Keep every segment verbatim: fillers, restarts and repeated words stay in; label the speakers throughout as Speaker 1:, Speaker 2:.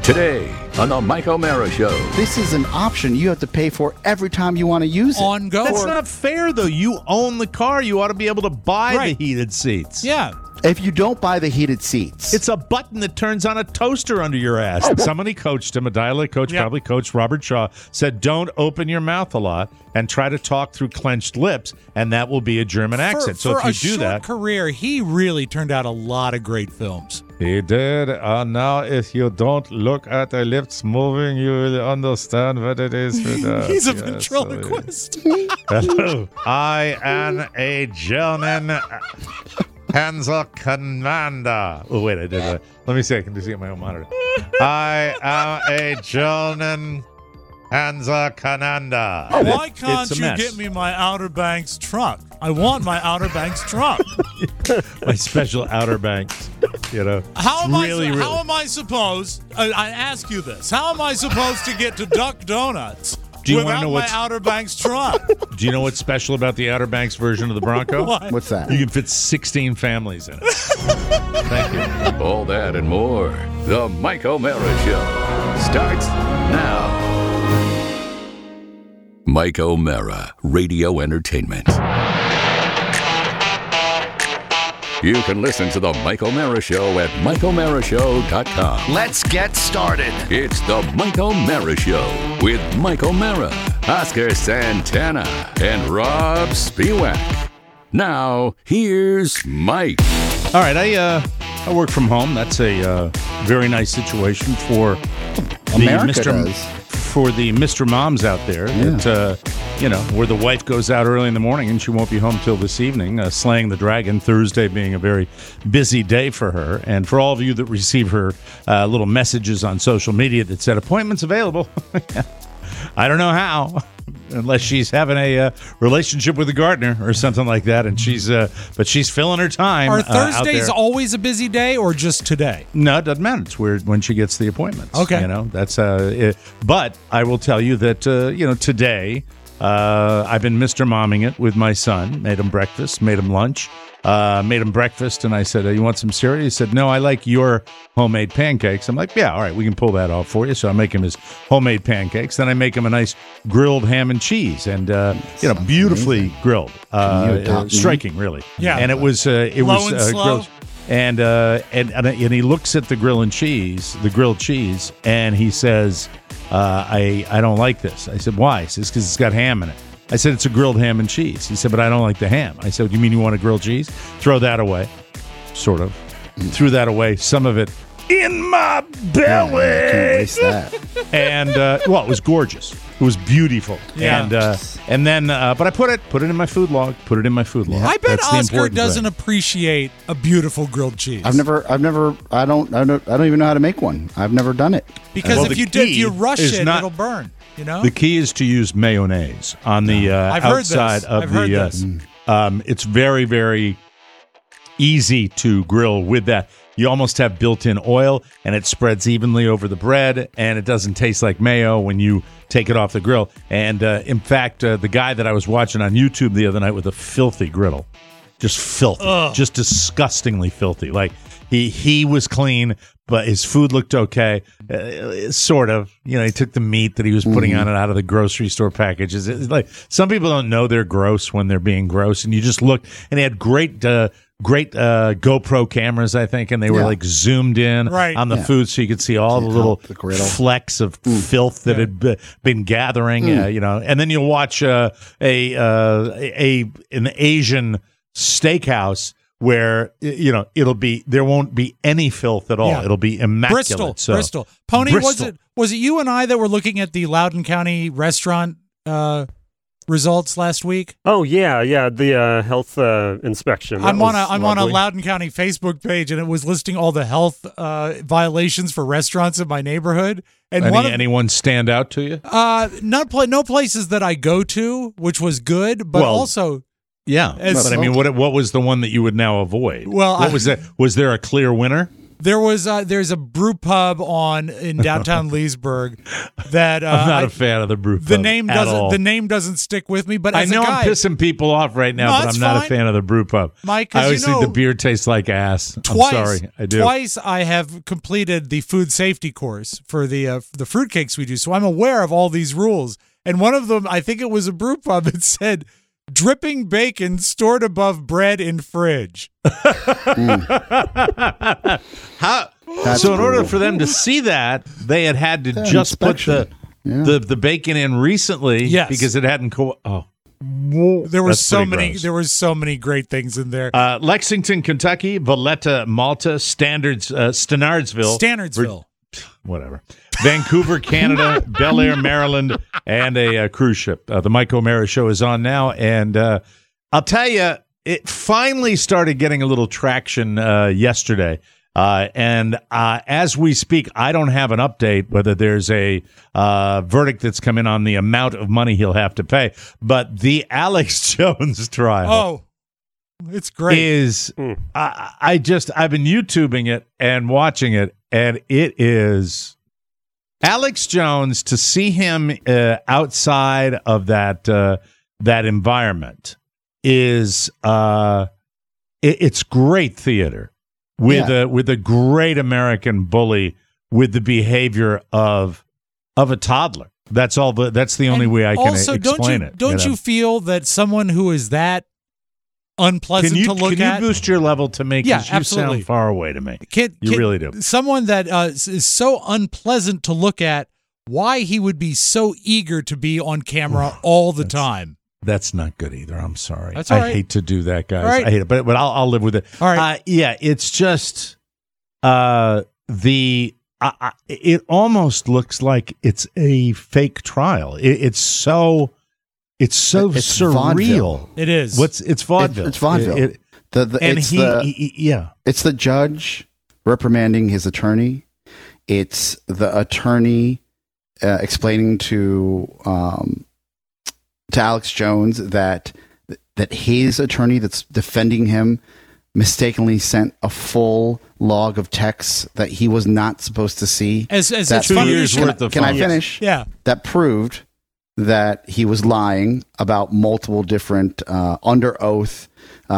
Speaker 1: Today on the Mike O'Mara Show.
Speaker 2: This is an option you have to pay for every time you want to use it.
Speaker 3: On-go.
Speaker 4: That's not fair, though. You own the car. You ought to be able to buy
Speaker 3: Right.
Speaker 4: the heated seats.
Speaker 3: Yeah.
Speaker 2: If you don't buy the heated seats.
Speaker 4: It's a button that turns on a toaster under your ass. Somebody coached him, a dialect coach,
Speaker 3: Yep.
Speaker 4: probably coached Robert Shaw, said don't open your mouth a lot and try to talk through clenched lips, and that will be a German accent.
Speaker 3: For,
Speaker 4: so
Speaker 3: for
Speaker 4: if you
Speaker 3: a
Speaker 4: do
Speaker 3: short
Speaker 4: that.
Speaker 3: career, he really turned out a lot of great films.
Speaker 4: He did. Uh, now, if you don't look at the lips moving, you will understand what it is. Uh,
Speaker 3: He's a
Speaker 4: yes,
Speaker 3: ventriloquist.
Speaker 4: Hello. I am a German Panzer Commander. Oh, wait, I did that. Let me see. I can just get my own monitor. I am a German Panzer Commander.
Speaker 3: Why can't
Speaker 4: It's a
Speaker 3: you
Speaker 4: mess.
Speaker 3: get me my Outer Banks trunk? I want my Outer Banks trunk.
Speaker 4: My special Outer Banks, you know.
Speaker 3: How am
Speaker 4: really,
Speaker 3: I?
Speaker 4: really.
Speaker 3: How am I supposed? I, I ask you this. How am I supposed to get to Duck Donuts
Speaker 4: Do you wanna
Speaker 3: without
Speaker 4: know
Speaker 3: my
Speaker 4: what's-
Speaker 3: Outer Banks trunk?
Speaker 4: Do you know what's special about the Outer Banks version of the Bronco?
Speaker 3: What?
Speaker 2: What's that?
Speaker 4: You can fit sixteen families in it. Thank you.
Speaker 1: All that and more. The Mike O'Mara Show starts now. Mike O'Mara, Radio Entertainment. You can listen to the Mike O'Mara Show at mike o'mara show dot com.
Speaker 2: Let's get started.
Speaker 1: It's the Mike O'Mara Show with Mike O'Mara, Oscar Santana, and Rob Spiewak. Now, here's Mike.
Speaker 4: All right, I uh, I work from home. That's a uh, very nice situation for the
Speaker 2: America
Speaker 4: Mister
Speaker 2: does.
Speaker 4: for the Mister Moms out there. That uh, you know, where the wife goes out early in the morning and she won't be home till this evening, uh, slaying the dragon. Thursday being a very busy day for her, and for all of you that receive her uh, little messages on social media that said appointments available. I don't know how. Unless she's having a uh, relationship with a gardener or something like that, and she's, uh, but she's filling her time.
Speaker 3: Are
Speaker 4: uh, out
Speaker 3: Thursdays
Speaker 4: there.
Speaker 3: always a busy day, or just today?
Speaker 4: No, it doesn't matter. It's weird when she gets the appointments.
Speaker 3: Okay.
Speaker 4: You know, that's, uh, it, but I will tell you that, uh, you know, today, uh, I've been Mister Momming it with my son, made him breakfast, made him lunch, uh, made him breakfast. And I said, uh, you want some cereal? He said, no, I like your homemade pancakes. I'm like, yeah, all right, we can pull that off for you. So I make him his homemade pancakes. Then I make him a nice grilled ham and cheese and, uh, you know, beautifully
Speaker 2: amazing.
Speaker 4: grilled, uh,
Speaker 2: Can you adopt
Speaker 4: uh,
Speaker 2: me?
Speaker 4: striking, really.
Speaker 3: Yeah.
Speaker 4: And it was, uh, it
Speaker 3: Low
Speaker 4: was,
Speaker 3: and
Speaker 4: uh,
Speaker 3: slow?
Speaker 4: grilled. And, uh, and and and he looks at the grill and cheese, the grilled cheese, and he says, uh, "I I don't like this." I said, "Why?" He says, "Because it's got ham in it." I said, "It's a grilled ham and cheese." He said, "But I don't like the ham." I said, "You mean you want a grilled cheese? Throw that away." Sort of. Threw that away. Some of it in my belly.
Speaker 2: Yeah, can't waste that.
Speaker 4: And uh, well, it was gorgeous. It was beautiful.
Speaker 3: Yeah.
Speaker 4: And uh, and then, uh, but I put it put it in my food log. Put it in my food log.
Speaker 3: I bet
Speaker 4: That's the
Speaker 3: Oscar
Speaker 4: important
Speaker 3: doesn't
Speaker 4: thing.
Speaker 3: appreciate a beautiful grilled cheese.
Speaker 2: I've never, I've never, I don't, I don't, I don't even know how to make one. I've never done it.
Speaker 3: because
Speaker 4: Well,
Speaker 3: if
Speaker 4: the
Speaker 3: you do, if
Speaker 4: key
Speaker 3: you rush
Speaker 4: is
Speaker 3: it,
Speaker 4: not-
Speaker 3: it'll burn. You know.
Speaker 4: The key is to use mayonnaise on the uh,
Speaker 3: I've heard this.
Speaker 4: outside of
Speaker 3: I've
Speaker 4: the.
Speaker 3: heard
Speaker 4: uh,
Speaker 3: this.
Speaker 4: Um, it's very, very easy to grill with that. You almost have built-in oil, and it spreads evenly over the bread, and it doesn't taste like mayo when you take it off the grill. And uh, in fact, uh, the guy that I was watching on YouTube the other night with a filthy griddle, just filthy, just disgustingly filthy. Like he he was clean, but his food looked okay, uh, sort of. You know, he took the meat that he was putting on it out of the grocery store packages. It's like some people don't know they're gross when they're being gross, and you just look. And he had great. Uh, Great uh, GoPro cameras, I think, and they were
Speaker 2: Yeah.
Speaker 4: like zoomed in
Speaker 3: Right.
Speaker 4: on the
Speaker 2: Yeah.
Speaker 4: food, so you could see all the
Speaker 2: Can't
Speaker 4: little
Speaker 2: help the griddle.
Speaker 4: flecks of filth that had be- been gathering. Uh, you know, and then you'll watch uh, a uh, a an Asian steakhouse where you know it'll be there won't be any filth at all.
Speaker 3: Yeah.
Speaker 4: It'll be immaculate.
Speaker 3: Bristol,
Speaker 4: So,
Speaker 3: Bristol, Pony. Was
Speaker 4: Bristol.
Speaker 3: it was it you and I that were looking at the Loudoun County restaurant uh, results last week?
Speaker 5: Oh yeah, yeah, the uh, health uh, inspection. That
Speaker 3: I'm on a
Speaker 5: was
Speaker 3: I'm on a
Speaker 5: lovely.
Speaker 3: Loudoun County Facebook page, and it was listing all the health uh, violations for restaurants in my neighborhood. And
Speaker 4: Any,
Speaker 3: one of,
Speaker 4: anyone stand out to you?
Speaker 3: uh, not pla- no places that I go to, which was good, but
Speaker 4: Well,
Speaker 3: also
Speaker 4: Yeah,
Speaker 3: As-
Speaker 4: but I mean, what what was the one that you would now avoid?
Speaker 3: Well,
Speaker 4: what
Speaker 3: I-
Speaker 4: was that? Was there a clear winner?
Speaker 3: There was uh, there's a brew pub on in downtown Leesburg that uh,
Speaker 4: I'm not
Speaker 3: I,
Speaker 4: a fan of the brew pub.
Speaker 3: the name
Speaker 4: at
Speaker 3: doesn't
Speaker 4: all.
Speaker 3: the name doesn't stick with me. But
Speaker 4: I
Speaker 3: as
Speaker 4: know
Speaker 3: a guy,
Speaker 4: I'm pissing people off right now,
Speaker 3: No,
Speaker 4: but
Speaker 3: that's
Speaker 4: I'm not
Speaker 3: fine.
Speaker 4: a fan of the brew pub.
Speaker 3: Mike,
Speaker 4: I
Speaker 3: 'cause
Speaker 4: always
Speaker 3: you know,
Speaker 4: think the beer tastes like ass.
Speaker 3: Twice,
Speaker 4: I'm sorry, I do.
Speaker 3: Twice I have completed the food safety course for the uh, the fruitcakes we do, so I'm aware of all these rules. And one of them, I think it was a brew pub, it said, dripping bacon stored above bread in fridge.
Speaker 4: How?
Speaker 2: That's
Speaker 4: so in order
Speaker 2: brutal.
Speaker 4: for them to see that, they had had to
Speaker 2: Yeah,
Speaker 4: just put the,
Speaker 2: inspection. Yeah.
Speaker 4: the the bacon in recently,
Speaker 3: Yes.
Speaker 4: because it hadn't. Co- oh,
Speaker 3: There were
Speaker 4: That's
Speaker 3: so
Speaker 4: pretty
Speaker 3: many
Speaker 4: gross.
Speaker 3: there were so many great things in there.
Speaker 4: uh, Lexington, Kentucky, Valletta, Malta, Standards, uh, Stannardsville,
Speaker 3: Standardsville.
Speaker 4: whatever. Vancouver, Canada, Bel Air, Maryland, and a uh, cruise ship. Uh, the Mike O'Mara Show is on now, and uh, I'll tell you, it finally started getting a little traction uh, yesterday. Uh, and uh, as we speak, I don't have an update whether there's a uh, verdict that's come in on the amount of money he'll have to pay. But the Alex Jones trial
Speaker 3: Oh, it's great.
Speaker 4: is
Speaker 5: Mm.
Speaker 4: I, I just I've been YouTubing it and watching it, and it is Alex Jones. To see him uh, outside of that uh, that environment is uh, it, it's great theater with
Speaker 2: Yeah.
Speaker 4: a with a great American bully with the behavior of of a toddler. That's all. The, that's the only
Speaker 3: And
Speaker 4: way I can
Speaker 3: also,
Speaker 4: explain
Speaker 3: don't you,
Speaker 4: it.
Speaker 3: Don't
Speaker 4: know?
Speaker 3: you feel that someone who is that unpleasant
Speaker 4: Can you
Speaker 3: to look
Speaker 4: can
Speaker 3: at?
Speaker 4: you boost your level to make?
Speaker 3: Yeah,
Speaker 4: 'cause you
Speaker 3: absolutely.
Speaker 4: sound far away to me.
Speaker 3: Can,
Speaker 4: You
Speaker 3: can-
Speaker 4: really do.
Speaker 3: Someone that uh, is is so unpleasant to look at, why he would be so eager to be on camera all the time.
Speaker 4: That's not good either. I'm sorry.
Speaker 3: That's all
Speaker 4: I
Speaker 3: right.
Speaker 4: hate to do that, guys.
Speaker 3: All right.
Speaker 4: I hate it, but but I'll I'll live with it.
Speaker 3: All right.
Speaker 4: Uh, yeah, it's just uh, the I I it almost looks like it's a fake trial. It, it's so it's so
Speaker 2: It's
Speaker 4: surreal.
Speaker 2: vaudeville.
Speaker 3: It is.
Speaker 4: What's it's vaudeville?
Speaker 2: It- it's vaudeville.
Speaker 4: It- it-
Speaker 2: The, the,
Speaker 4: and
Speaker 2: it's
Speaker 4: he,
Speaker 2: the,
Speaker 4: he- he- yeah.
Speaker 2: It's the judge reprimanding his attorney. It's the attorney uh, explaining to um, to Alex Jones that that his attorney that's defending him mistakenly sent a full log of texts that he was not supposed to see.
Speaker 3: as as
Speaker 2: That
Speaker 3: it's
Speaker 4: two
Speaker 3: funny
Speaker 4: years
Speaker 3: as-
Speaker 2: can,
Speaker 4: worth of
Speaker 2: can I
Speaker 4: phones.
Speaker 2: finish?
Speaker 3: Yeah.
Speaker 2: That proved that he was lying about multiple different uh, under oath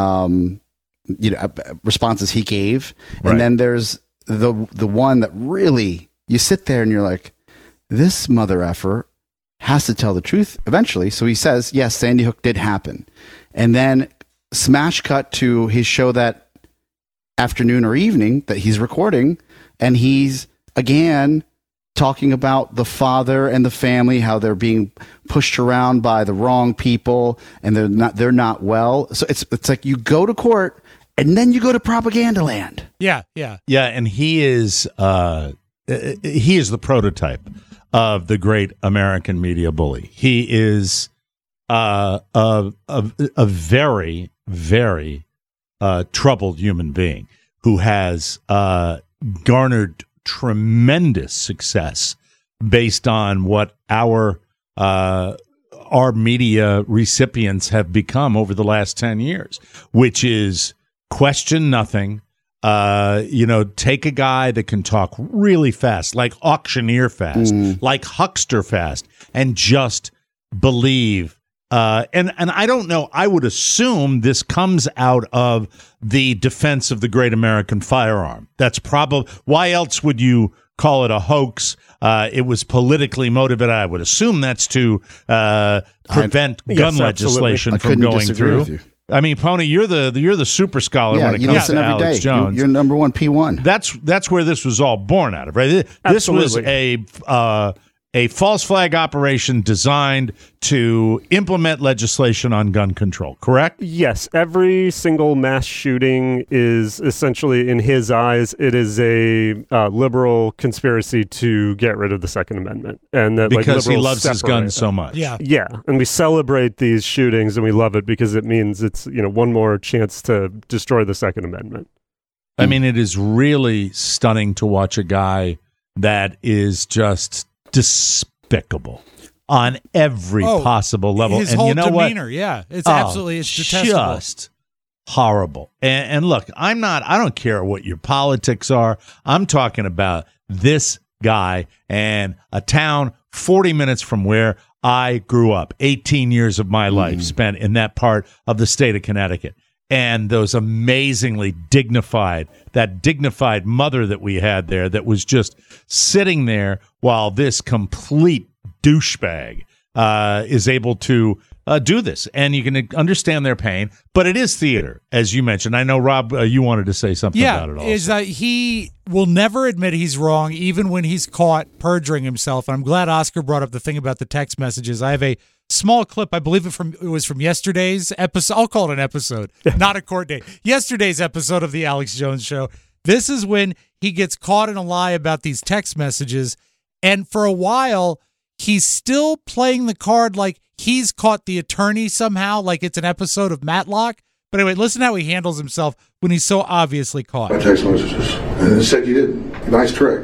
Speaker 2: um, you know, uh, responses he gave.
Speaker 4: Right.
Speaker 2: And then there's the the one that really you sit there and you're like, this mother effer has to tell the truth eventually. So he says, yes, Sandy Hook did happen. And then smash cut to his show that afternoon or evening that he's recording, and he's again talking about the father and the family, how they're being pushed around by the wrong people and they're not they're not well. So it's it's like you go to court and then you go to propaganda land.
Speaker 3: Yeah. Yeah.
Speaker 4: Yeah, and he is uh, uh, he is the prototype of the great American media bully. He is uh, a, a a very very uh, troubled human being who has uh, garnered tremendous success based on what our uh, our media recipients have become over the last ten years, which is question nothing. Uh, you know, take a guy that can talk really fast, like auctioneer fast, like huckster fast, and just believe. Uh, and and I don't know. I would assume this comes out of the defense of the great American firearm. That's probably why else would you call it a hoax? Uh, it was politically motivated. I would assume that's to uh, prevent
Speaker 5: I-
Speaker 4: gun
Speaker 5: yes, absolutely.
Speaker 4: legislation
Speaker 2: I
Speaker 4: from
Speaker 2: couldn't
Speaker 4: going
Speaker 2: disagree
Speaker 4: through.
Speaker 2: with you.
Speaker 4: I mean, Pony, you're the you're the super scholar
Speaker 2: Yeah,
Speaker 4: when it
Speaker 2: you
Speaker 4: comes
Speaker 2: listen
Speaker 4: to
Speaker 2: every
Speaker 4: Alex
Speaker 2: day.
Speaker 4: Jones.
Speaker 2: You, you're number one P one.
Speaker 4: That's that's where this was all born out of, right? This was a uh, a false flag operation designed to implement legislation on gun control. Correct?
Speaker 5: Yes, every single mass shooting is essentially, in his eyes, it is a uh, liberal conspiracy to get rid of the Second Amendment, and that
Speaker 4: Because
Speaker 5: like,
Speaker 4: he
Speaker 5: liberals
Speaker 4: loves his
Speaker 5: separate
Speaker 4: guns
Speaker 5: it.
Speaker 4: so much.
Speaker 3: Yeah.
Speaker 5: Yeah, and we celebrate these shootings, and we love it because it means it's you know one more chance to destroy the Second Amendment.
Speaker 4: I mean, it is really stunning to watch a guy that is just despicable on every
Speaker 3: Oh,
Speaker 4: possible level.
Speaker 3: His
Speaker 4: and
Speaker 3: whole
Speaker 4: you know what?
Speaker 3: demeanor. Yeah. It's
Speaker 4: Oh,
Speaker 3: absolutely, it's detestable.
Speaker 4: Just horrible. And, and look, I'm not, I don't care what your politics are. I'm talking about this guy and a town forty minutes from where I grew up, eighteen years of my life mm. spent in that part of the state of Connecticut. And those amazingly dignified, that dignified mother that we had there that was just sitting there while this complete douchebag uh, is able to uh, do this. And you can understand their pain, but it is theater, as you mentioned. I know, Rob, uh, you wanted to say something
Speaker 3: yeah,
Speaker 4: about it also.
Speaker 3: Is that he will never admit he's wrong, even when he's caught perjuring himself. And I'm glad Oscar brought up the thing about the text messages. I have a small clip, I believe it from it was from yesterday's episode. I'll call it an episode, not a court date. Yesterday's episode of the Alex Jones Show. This is when he gets caught in a lie about these text messages. And for a while, he's still playing the card like he's caught the attorney somehow, like it's an episode of Matlock. But anyway, listen how he handles himself when he's so obviously caught.
Speaker 6: My text messages. And it said you did. Nice trick.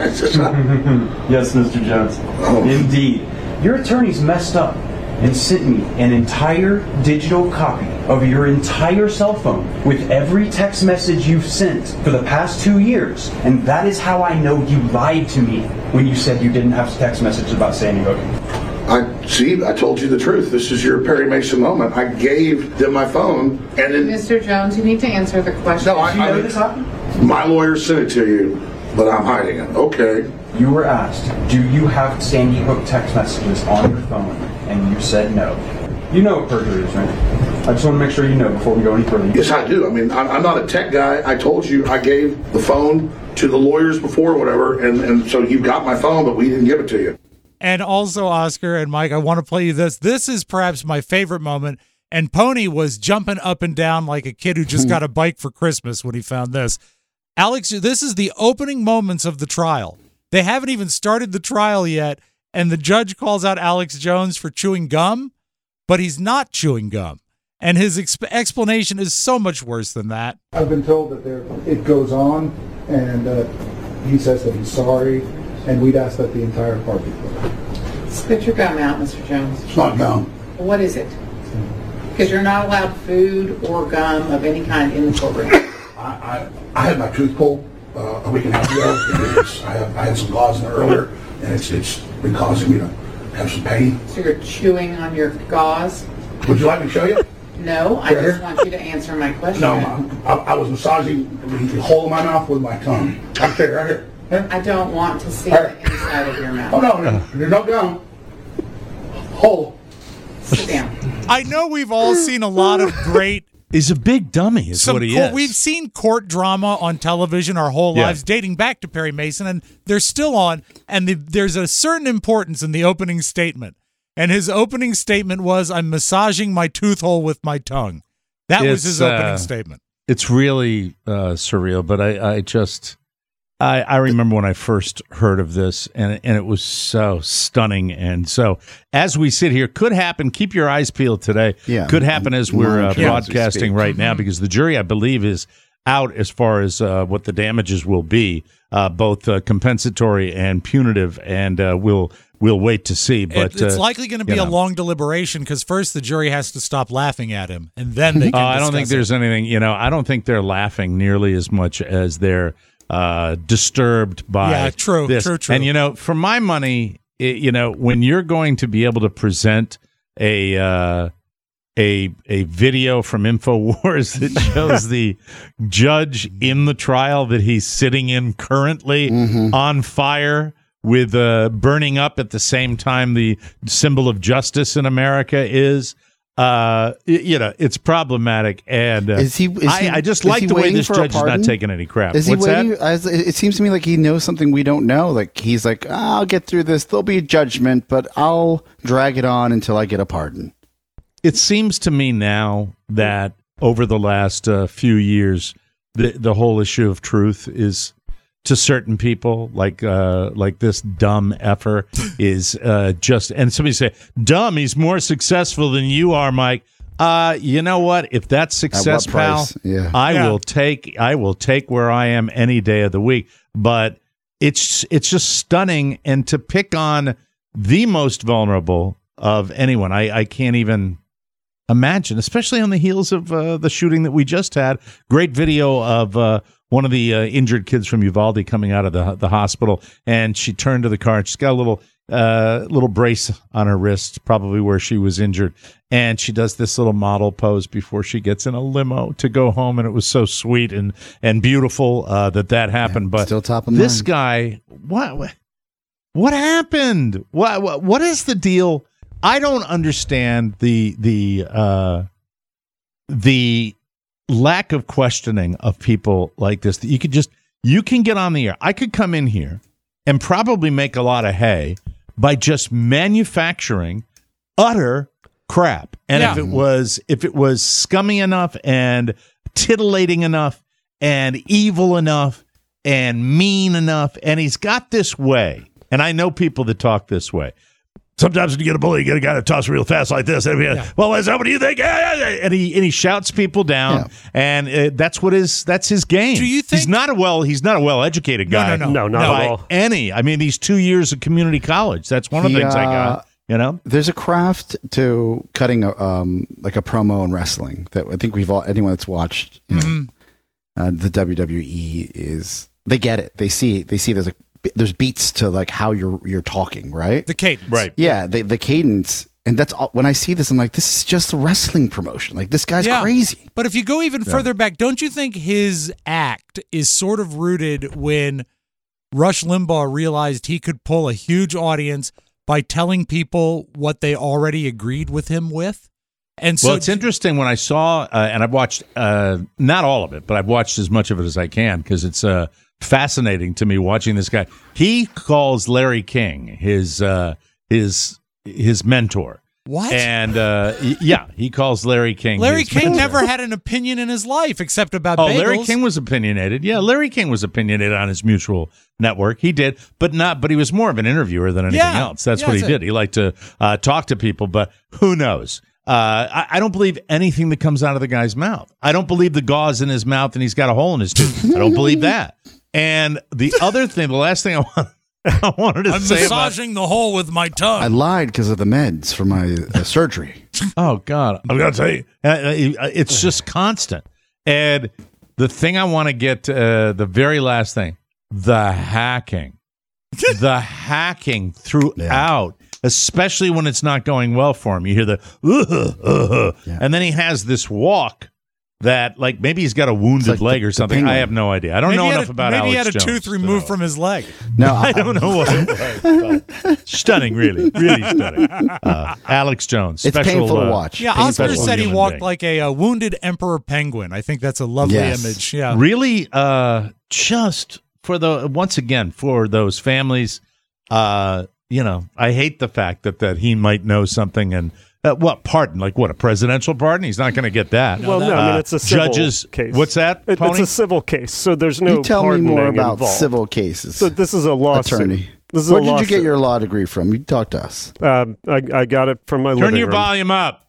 Speaker 7: Yes, Mister Jones. Oh. Indeed. Your attorney's messed up and sent me an entire digital copy of your entire cell phone with every text message you've sent for the past two years. And that is how I know you lied to me when you said you didn't have text messages about Sandy Hook.
Speaker 6: I see, I told you the truth. This is your Perry Mason moment. I gave them my phone and then...
Speaker 8: Mister Jones, you need to answer the question.
Speaker 6: No, I,
Speaker 7: Did you know
Speaker 6: I,
Speaker 7: this happened?
Speaker 6: My lawyer sent it to you, but I'm hiding it. Okay.
Speaker 7: You were asked, do you have Sandy Hook text messages on your phone? And you said no. You know what perjury is, right? I just want to make sure you know before we go any further.
Speaker 6: Yes, I do. I mean, I'm, I'm not a tech guy. I told you I gave the phone to the lawyers before or whatever, and, and so you got my phone, but we didn't give it to you.
Speaker 3: And also, Oscar and Mike, I want to play you this. This is perhaps my favorite moment. And Pony was jumping up and down like a kid who just got a bike for Christmas when he found this. Alex, this is the opening moments of the trial. They haven't even started the trial yet, and the judge calls out Alex Jones for chewing gum, but he's not chewing gum. And his exp- explanation is so much worse than that.
Speaker 9: I've been told that there it goes on, and uh, he says that he's sorry, and we'd ask that the entire part be put.
Speaker 8: Spit your gum out, Mister Jones.
Speaker 6: It's not gum.
Speaker 8: What is it? Because you're not allowed food or gum of any kind in the courtroom.
Speaker 6: I, I, I had my tooth pulled uh, a week and a half ago. It's, I, have, I had some gauze in there earlier, and it's it's been causing me to have some pain.
Speaker 8: So you're chewing on your gauze?
Speaker 6: Would you like me to show you?
Speaker 8: No, I
Speaker 6: Here?
Speaker 8: just want you to answer my question.
Speaker 6: No, I, I was massaging the hole in my mouth with my tongue. Right there, right here. Here.
Speaker 8: I don't want to see
Speaker 6: Right.
Speaker 8: the inside of your mouth.
Speaker 6: Oh, no, no, there's no gum. Hole.
Speaker 8: Sit down.
Speaker 3: I know we've all seen a lot of great...
Speaker 4: He's a big dummy, is
Speaker 3: Some
Speaker 4: what he
Speaker 3: court,
Speaker 4: is.
Speaker 3: We've seen court drama on television our whole
Speaker 4: Yeah.
Speaker 3: lives, dating back to Perry Mason, and they're still on. And the, there's a certain importance in the opening statement. And his opening statement was, "I'm massaging my tooth hole with my tongue." That was
Speaker 4: It's,
Speaker 3: his opening
Speaker 4: uh,
Speaker 3: statement.
Speaker 4: It's really uh, surreal, but I, I just, I, I remember when I first heard of this, and and it was so stunning. And so, as we sit here, could happen. Keep your eyes peeled today.
Speaker 2: Yeah.
Speaker 4: Could happen as we're uh,
Speaker 2: Yeah, as we
Speaker 4: broadcasting
Speaker 2: speak.
Speaker 4: right now, because the jury, I believe, is out as far as uh, what the damages will be, uh, both uh, compensatory and punitive, and uh, we'll we'll wait to see. But
Speaker 3: It- it's
Speaker 4: uh,
Speaker 3: likely going to be
Speaker 4: you
Speaker 3: a
Speaker 4: know.
Speaker 3: long deliberation because first the jury has to stop laughing at him, and then they can
Speaker 4: Uh, I don't think
Speaker 3: discuss it.
Speaker 4: there's anything, you know, I don't think they're laughing nearly as much as they're uh, disturbed by
Speaker 3: Yeah, true,
Speaker 4: this.
Speaker 3: true, true.
Speaker 4: And, you know, for my money, it, you know, when you're going to be able to present a uh, a a video from InfoWars that shows the judge in the trial that he's sitting in currently
Speaker 2: Mm-hmm.
Speaker 4: on fire with uh, burning up at the same time the symbol of justice in America is, uh, y- you know, it's problematic. And uh,
Speaker 2: Is he- is
Speaker 4: I,
Speaker 2: he-
Speaker 4: I just
Speaker 2: is
Speaker 4: like
Speaker 2: he
Speaker 4: the way
Speaker 2: waiting
Speaker 4: this
Speaker 2: for a
Speaker 4: judge is not
Speaker 2: pardon?
Speaker 4: taking any crap.
Speaker 2: Is he
Speaker 4: What's
Speaker 2: waiting?
Speaker 4: that?
Speaker 2: As, it seems to me like he knows something we don't know. Like he's like, "Ah, I'll get through this. There'll be a judgment, but I'll drag it on until I get a pardon.
Speaker 4: It seems to me now that over the last uh, few years, the the whole issue of truth is, to certain people, like uh, like this dumb effer is uh, just, and somebody say, dumb, he's more successful than you are, Mike. Uh, you know what? If that's success,
Speaker 2: what
Speaker 4: pal,
Speaker 2: price? Yeah.
Speaker 4: I
Speaker 3: Yeah.
Speaker 4: will take I will take where I am any day of the week. But it's it's just stunning, and to pick on the most vulnerable of anyone, I, I can't even imagine, especially on the heels of uh, the shooting that we just had. Great video of uh, one of the uh, injured kids from Uvalde coming out of the the hospital, and she turned to the car. And she's got a little uh, little brace on her wrist, probably where she was injured, and she does this little model pose before she gets in a limo to go home. And it was so sweet and and beautiful uh, that that happened.
Speaker 2: Yeah,
Speaker 4: but
Speaker 2: still top of
Speaker 4: this
Speaker 2: mind.
Speaker 4: guy, what what happened? What, what what is the deal? I don't understand the the uh, the lack of questioning of people like this. That you could just you can get on the air. I could come in here and probably make a lot of hay by just manufacturing utter crap. And
Speaker 3: Yeah.
Speaker 4: if it was if it was scummy enough and titillating enough and evil enough and mean enough, and he's got this way. And I know people that talk this way. Sometimes when you get a bully, you get a guy that talks real fast like this. And he,
Speaker 3: Yeah.
Speaker 4: Well, is that what do you think? Yeah, yeah, yeah. And he and he shouts people down,
Speaker 2: Yeah.
Speaker 4: and uh, that's what his that's his game.
Speaker 3: Do you think-
Speaker 4: he's not a well he's not a well educated
Speaker 3: No,
Speaker 4: guy?
Speaker 3: no, no.
Speaker 5: No, not
Speaker 3: No.
Speaker 5: at
Speaker 4: by
Speaker 5: all.
Speaker 4: any. I mean, these two years of community college. That's one of the
Speaker 2: He,
Speaker 4: things I
Speaker 2: uh,
Speaker 4: got. You know,
Speaker 2: There's a craft to cutting a, um, like a promo in wrestling that I think we've all, anyone that's watched, you know, uh, the W W E is, they get it. They see, they see there's a, there's beats to like how you're, you're talking, right?
Speaker 3: The cadence.
Speaker 4: right?
Speaker 2: Yeah. The, the cadence. And that's all, when I see this, I'm like, this is just a wrestling promotion. Like this guy's
Speaker 3: Yeah.
Speaker 2: crazy.
Speaker 3: But if you go even further back, don't you think his act is sort of rooted when Rush Limbaugh realized he could pull a huge audience by telling people what they already agreed with him with? And so
Speaker 4: Well, it's interesting when I saw, uh, and I've watched uh, not all of it, but I've watched as much of it as I can because it's uh, fascinating to me watching this guy. He calls Larry King his uh, his his mentor.
Speaker 3: What?
Speaker 4: And uh, y- yeah, he calls Larry King.
Speaker 3: Larry
Speaker 4: his
Speaker 3: King
Speaker 4: mentor.
Speaker 3: never had an opinion in his life except about
Speaker 4: Oh,
Speaker 3: bagels.
Speaker 4: Larry King was opinionated. Yeah, Larry King was opinionated on his Mutual network. He did, but not. But he was more of an interviewer than anything
Speaker 3: Yeah.
Speaker 4: else. That's
Speaker 3: Yeah,
Speaker 4: what he
Speaker 3: that's it.
Speaker 4: did. He liked to uh, talk to people, but who knows? Uh, I, I don't believe anything that comes out of the guy's mouth. I don't believe the gauze in his mouth and he's got a hole in his tooth. I don't believe that. And the other thing, the last thing I want. I wanted to
Speaker 3: I'm
Speaker 4: say about,
Speaker 3: massaging the hole with my tongue.
Speaker 2: I lied because of the meds for my uh, surgery.
Speaker 4: oh God, I'm gonna tell you, uh, uh, it's just constant. And the thing I want to get, uh, the very last thing, the hacking, the hacking throughout, especially when it's not going well for him. You hear the, uh, uh,
Speaker 2: Yeah.
Speaker 4: and then he has this walk that, like, maybe he's got a wounded
Speaker 2: like
Speaker 4: leg
Speaker 2: the-
Speaker 4: or
Speaker 2: the
Speaker 4: something. I
Speaker 2: penguin.
Speaker 4: have no idea. I don't
Speaker 3: maybe
Speaker 4: know
Speaker 3: he had
Speaker 4: enough
Speaker 3: a,
Speaker 4: about
Speaker 3: maybe
Speaker 4: Alex
Speaker 3: he had a
Speaker 4: Jones
Speaker 3: tooth
Speaker 4: to
Speaker 3: removed
Speaker 4: know.
Speaker 3: from his leg.
Speaker 2: No,
Speaker 4: I don't know what it was. but stunning, really, really stunning. Uh, Alex Jones.
Speaker 2: It's
Speaker 4: special,
Speaker 2: painful to
Speaker 4: uh,
Speaker 2: watch.
Speaker 3: Yeah,
Speaker 2: Painful
Speaker 3: Oscar
Speaker 2: to
Speaker 3: said he
Speaker 4: human
Speaker 3: walked
Speaker 4: being.
Speaker 3: like a, uh wounded emperor penguin. I think that's a lovely
Speaker 2: Yes.
Speaker 3: image. Yeah.
Speaker 4: Really, uh, just for the once again for those families. Uh, you know, I hate the fact that that he might know something and. Uh, what pardon? Like what? A presidential pardon? He's not going to get that.
Speaker 5: Well, no, I mean, it's a civil
Speaker 4: judges.
Speaker 5: case.
Speaker 4: What's that?
Speaker 5: It,
Speaker 4: Pony?
Speaker 5: it's a civil case, so there's no
Speaker 2: you tell me
Speaker 5: pardoning
Speaker 2: more about
Speaker 5: involved.
Speaker 2: civil cases.
Speaker 5: So this is a lawsuit.
Speaker 2: attorney.
Speaker 5: This is
Speaker 2: Where
Speaker 5: a
Speaker 2: did you
Speaker 5: lawsuit.
Speaker 2: get your law degree from? You talk to us.
Speaker 5: Um, I, I got it from my
Speaker 4: Turn
Speaker 5: living
Speaker 4: your
Speaker 5: room.
Speaker 4: volume up.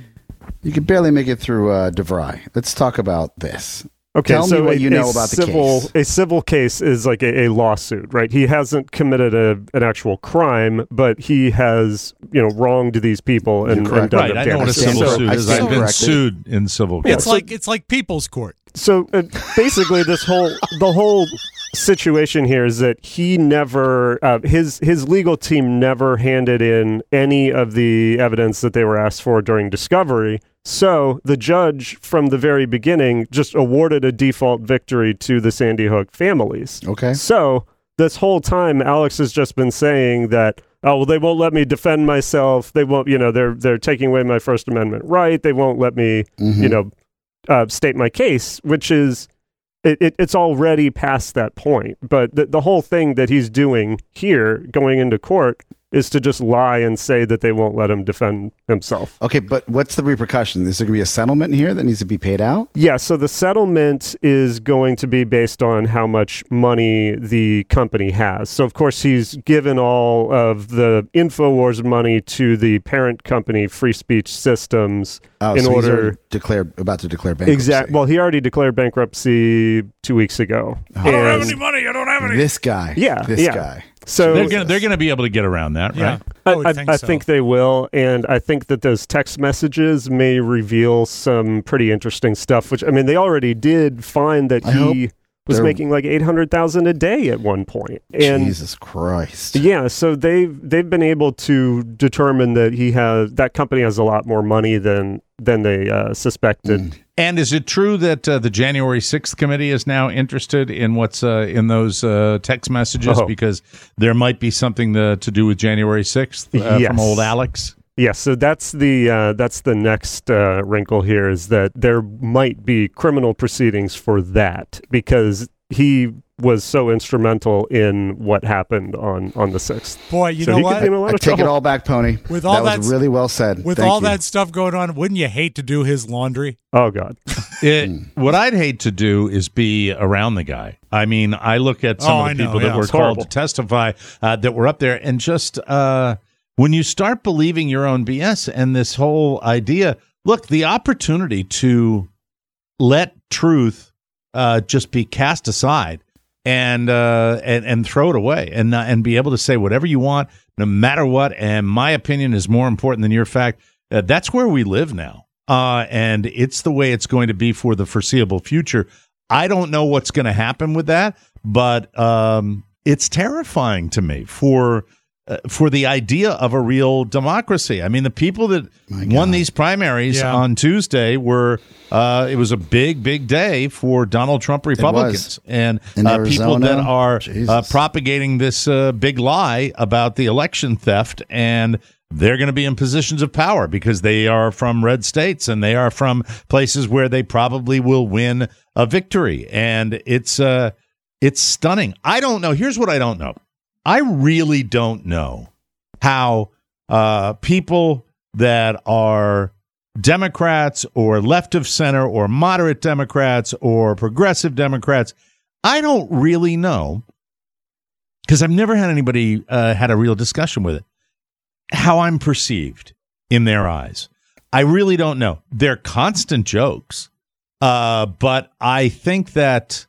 Speaker 2: You could barely make it through uh, DeVry. Let's talk about this.
Speaker 5: Okay,
Speaker 2: Tell me
Speaker 5: so
Speaker 2: what
Speaker 5: a,
Speaker 2: you
Speaker 5: a
Speaker 2: know about the
Speaker 5: civil,
Speaker 2: case.
Speaker 5: A civil case is like a, a lawsuit, right? He hasn't committed a, an actual crime, but he has, you know, wronged these people and,
Speaker 2: You're correct.
Speaker 5: and done
Speaker 4: Right.
Speaker 5: them
Speaker 4: I know what a
Speaker 5: damage.
Speaker 4: civil
Speaker 2: So-
Speaker 4: suit
Speaker 2: I
Speaker 4: is.
Speaker 2: stand
Speaker 4: I've been
Speaker 2: corrected.
Speaker 4: sued in civil.
Speaker 3: It's
Speaker 4: court.
Speaker 3: like it's like people's court.
Speaker 5: So uh, basically, this whole the whole situation here is that he never uh, his his legal team never handed in any of the evidence that they were asked for during discovery. So the judge, from the very beginning, just awarded a default victory to the Sandy Hook families.
Speaker 2: Okay.
Speaker 5: So this whole time, Alex has just been saying that, oh, well, they won't let me defend myself. They won't, you know, they're they're taking away my First Amendment right. They won't let me,
Speaker 2: Mhm.
Speaker 5: you know, uh, state my case, which is, it, it, it's already past that point. But the, the whole thing that he's doing here, going into court, is to just lie and say that they won't let him defend himself.
Speaker 2: Okay, but what's the repercussion? Is there going to be a settlement here that needs to be paid out?
Speaker 5: Yeah, so the settlement is going to be based on how much money the company has. So, of course, he's given all of the InfoWars money to the parent company, Free Speech Systems,
Speaker 2: Oh,
Speaker 5: in
Speaker 2: so he's
Speaker 5: order...
Speaker 2: already declare about to declare bankruptcy.
Speaker 5: Exact. Well, he already declared bankruptcy two weeks ago.
Speaker 2: I don't
Speaker 5: And-
Speaker 3: money. I don't have
Speaker 2: This guy.
Speaker 5: Yeah,
Speaker 2: This
Speaker 5: yeah.
Speaker 2: guy.
Speaker 5: So
Speaker 4: they're gonna they're gonna be able to get around that,
Speaker 3: Yeah.
Speaker 4: right?
Speaker 3: I
Speaker 5: I,
Speaker 3: would
Speaker 5: I,
Speaker 3: think
Speaker 5: I
Speaker 3: so.
Speaker 5: think they will, and I think that those text messages may reveal some pretty interesting stuff. Which I mean, they already did find that
Speaker 2: I hope
Speaker 5: he was
Speaker 2: they're-
Speaker 5: making like eight hundred thousand a day at one point, and
Speaker 2: Jesus Christ.
Speaker 5: yeah, so they've they've been able to determine that he has that company has a lot more money than than they uh, suspected.
Speaker 2: Mm.
Speaker 4: And is it true that uh, the January sixth committee is now interested in what's uh, in those uh, text messages
Speaker 5: Oh.
Speaker 4: because there might be something to, to do with January sixth uh,
Speaker 5: Yes.
Speaker 4: from old Alex?
Speaker 5: Yeah, so that's the uh, that's the next uh, wrinkle here is that there might be criminal proceedings for that because he was so instrumental in what happened on, on the sixth.
Speaker 3: Boy, you
Speaker 5: so
Speaker 3: know
Speaker 5: he
Speaker 3: what?
Speaker 5: could be in a lot
Speaker 2: I
Speaker 5: of
Speaker 2: take
Speaker 5: trouble.
Speaker 2: it all back, Pony.
Speaker 3: With all
Speaker 2: that
Speaker 3: that-
Speaker 2: was really well said.
Speaker 3: With
Speaker 2: Thank
Speaker 3: all
Speaker 2: you.
Speaker 3: that stuff going on, wouldn't you hate to do his laundry?
Speaker 5: Oh God,
Speaker 4: It, What I'd hate to do is be around the guy. I mean, I look at some
Speaker 3: Oh,
Speaker 4: of the
Speaker 3: I know,
Speaker 4: people
Speaker 3: yeah.
Speaker 4: that were
Speaker 5: It's
Speaker 4: called
Speaker 5: horrible.
Speaker 4: to testify uh, that were up there, and just uh, when you start believing your own B S and this whole idea, look, the opportunity to let truth uh, just be cast aside and uh, and and throw it away, and uh, and be able to say whatever you want, no matter what. And my opinion is more important than your fact. Uh, that's where we live now, uh, and it's the way it's going to be for the foreseeable future. I don't know what's going to happen with that, but um, it's terrifying to me for uh, for the idea of a real democracy. I mean, the people that won these primaries
Speaker 3: Yeah.
Speaker 4: on Tuesday were uh, it was a big, big day for Donald Trump Republicans and
Speaker 2: In
Speaker 4: uh, people
Speaker 2: Arizona?
Speaker 4: that are
Speaker 2: Jesus.
Speaker 4: uh, propagating this uh, big lie about the election theft, and they're going to be in positions of power because they are from red states and they are from places where they probably will win a victory. And it's uh, it's stunning. I don't know. Here's what I don't know. I really don't know how uh, people that are Democrats or left of center or moderate Democrats or progressive Democrats, I don't really know, because I've never had anybody uh, had a real discussion with it, how I'm perceived in their eyes. I really don't know. They're constant jokes, uh, but I think that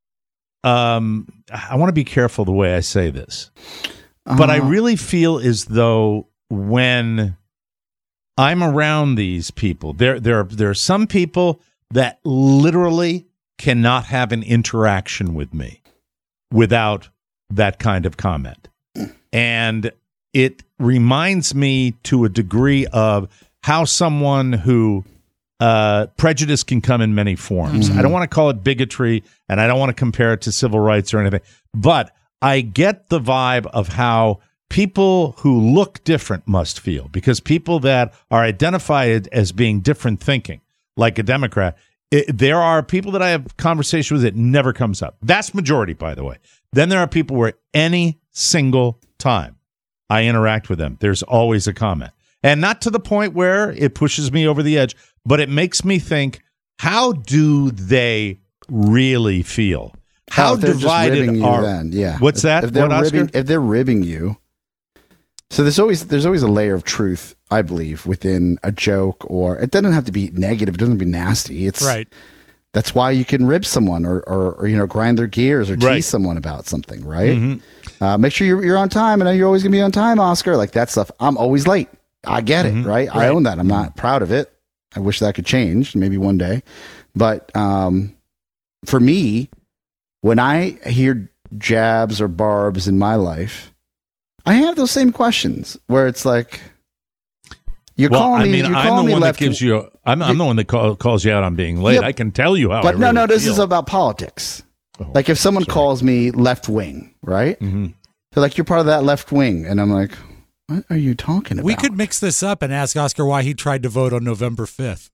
Speaker 4: um, I want to be careful the way I say this, but I
Speaker 2: Uh,
Speaker 4: really feel as though when I'm around these people, there there are, there are some people that literally cannot have an interaction with me without that kind of comment. And it reminds me to a degree of how someone who uh, prejudice can come in many forms. I don't want to call it bigotry, and I don't want to compare it to civil rights or anything, but I get the vibe of how people who look different must feel, because people that are identified as being different thinking, like a Democrat, it, there are people that I have conversation with, it never comes up. Vast majority, by the way. Then there are people where any single time I interact with them, there's always a comment. And not to the point where it pushes me over the edge, but it makes me think, how do they really feel? How
Speaker 2: if they're just ribbing
Speaker 4: divided
Speaker 2: you
Speaker 4: are
Speaker 2: then, yeah.
Speaker 4: What's
Speaker 2: If-
Speaker 4: that?
Speaker 2: If they're,
Speaker 4: What, Oscar?
Speaker 2: ribbing, if they're ribbing you, so there's always there's always a layer of truth, I believe, within a joke, or it doesn't have to be negative. It doesn't have to be nasty. It's
Speaker 3: Right.
Speaker 2: That's why you can rib someone, or or, or you know grind their gears, or tease
Speaker 4: Right.
Speaker 2: someone about something, right?
Speaker 4: Mm-hmm.
Speaker 2: Uh, make sure you're, you're on time, and you're always gonna be on time, Oscar. Like that stuff. I'm always late. I get it, right? I own that. I'm not proud of it. I wish that could change, maybe one day. But um, for me, when I hear jabs or barbs in my life, I have those same questions where it's like, you're
Speaker 4: well,
Speaker 2: calling
Speaker 4: I
Speaker 2: me.
Speaker 4: mean,
Speaker 2: you're
Speaker 4: I'm
Speaker 2: calling
Speaker 4: the
Speaker 2: me
Speaker 4: one
Speaker 2: left.
Speaker 4: that gives you. I'm, I'm the one that call, calls you out on being late.
Speaker 2: Yeah,
Speaker 4: I can tell you how.
Speaker 2: but
Speaker 4: I
Speaker 2: no,
Speaker 4: really
Speaker 2: no, this
Speaker 4: feel.
Speaker 2: is about politics.
Speaker 4: Oh,
Speaker 2: Like if someone
Speaker 4: sorry.
Speaker 2: calls me left wing, right?
Speaker 4: Mm-hmm.
Speaker 2: They're like, you're part of that left wing, and I'm like, what are you talking about?
Speaker 3: We could mix this up and ask Oscar why he tried to vote on November fifth.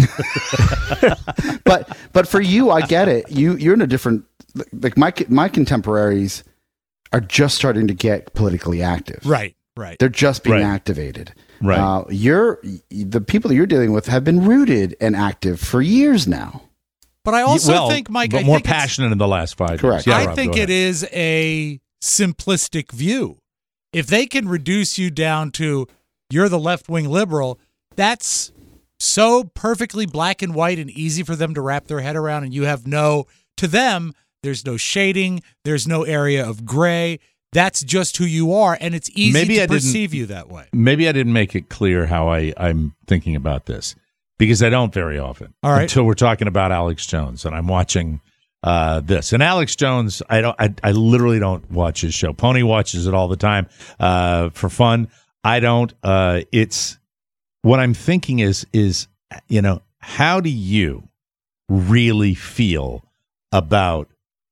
Speaker 2: but but for you, I get it. You you're in a different, like my my contemporaries are just starting to get politically active.
Speaker 3: Right, right.
Speaker 2: They're just being
Speaker 4: Right.
Speaker 2: activated.
Speaker 4: Right.
Speaker 2: Uh, you're the people that you're dealing with have been rooted and active for years now.
Speaker 3: But I also
Speaker 4: well,
Speaker 3: think, Mike,
Speaker 4: but
Speaker 3: I
Speaker 4: more
Speaker 3: think it's-
Speaker 4: passionate in the last five
Speaker 2: Correct.
Speaker 4: years. Yeah,
Speaker 3: I
Speaker 4: Rob,
Speaker 3: think
Speaker 4: go
Speaker 3: it
Speaker 4: ahead.
Speaker 3: is a simplistic view. If they can reduce you down to you're the left wing liberal, that's so perfectly black and white and easy for them to wrap their head around. And you have no, to them, there's no shading, there's no area of gray. that's just who you are, and it's easy
Speaker 4: Maybe
Speaker 3: to
Speaker 4: I didn't-
Speaker 3: perceive you that way.
Speaker 4: Maybe I didn't make it clear how I, I'm thinking about this because I don't very often.
Speaker 3: All right.
Speaker 4: Until we're talking about Alex Jones and I'm watching uh, this. And Alex Jones, I don't. I, I literally don't watch his show. Pony watches it all the time uh, for fun. I don't. Uh, it's what I'm thinking is is you know, how do you really feel about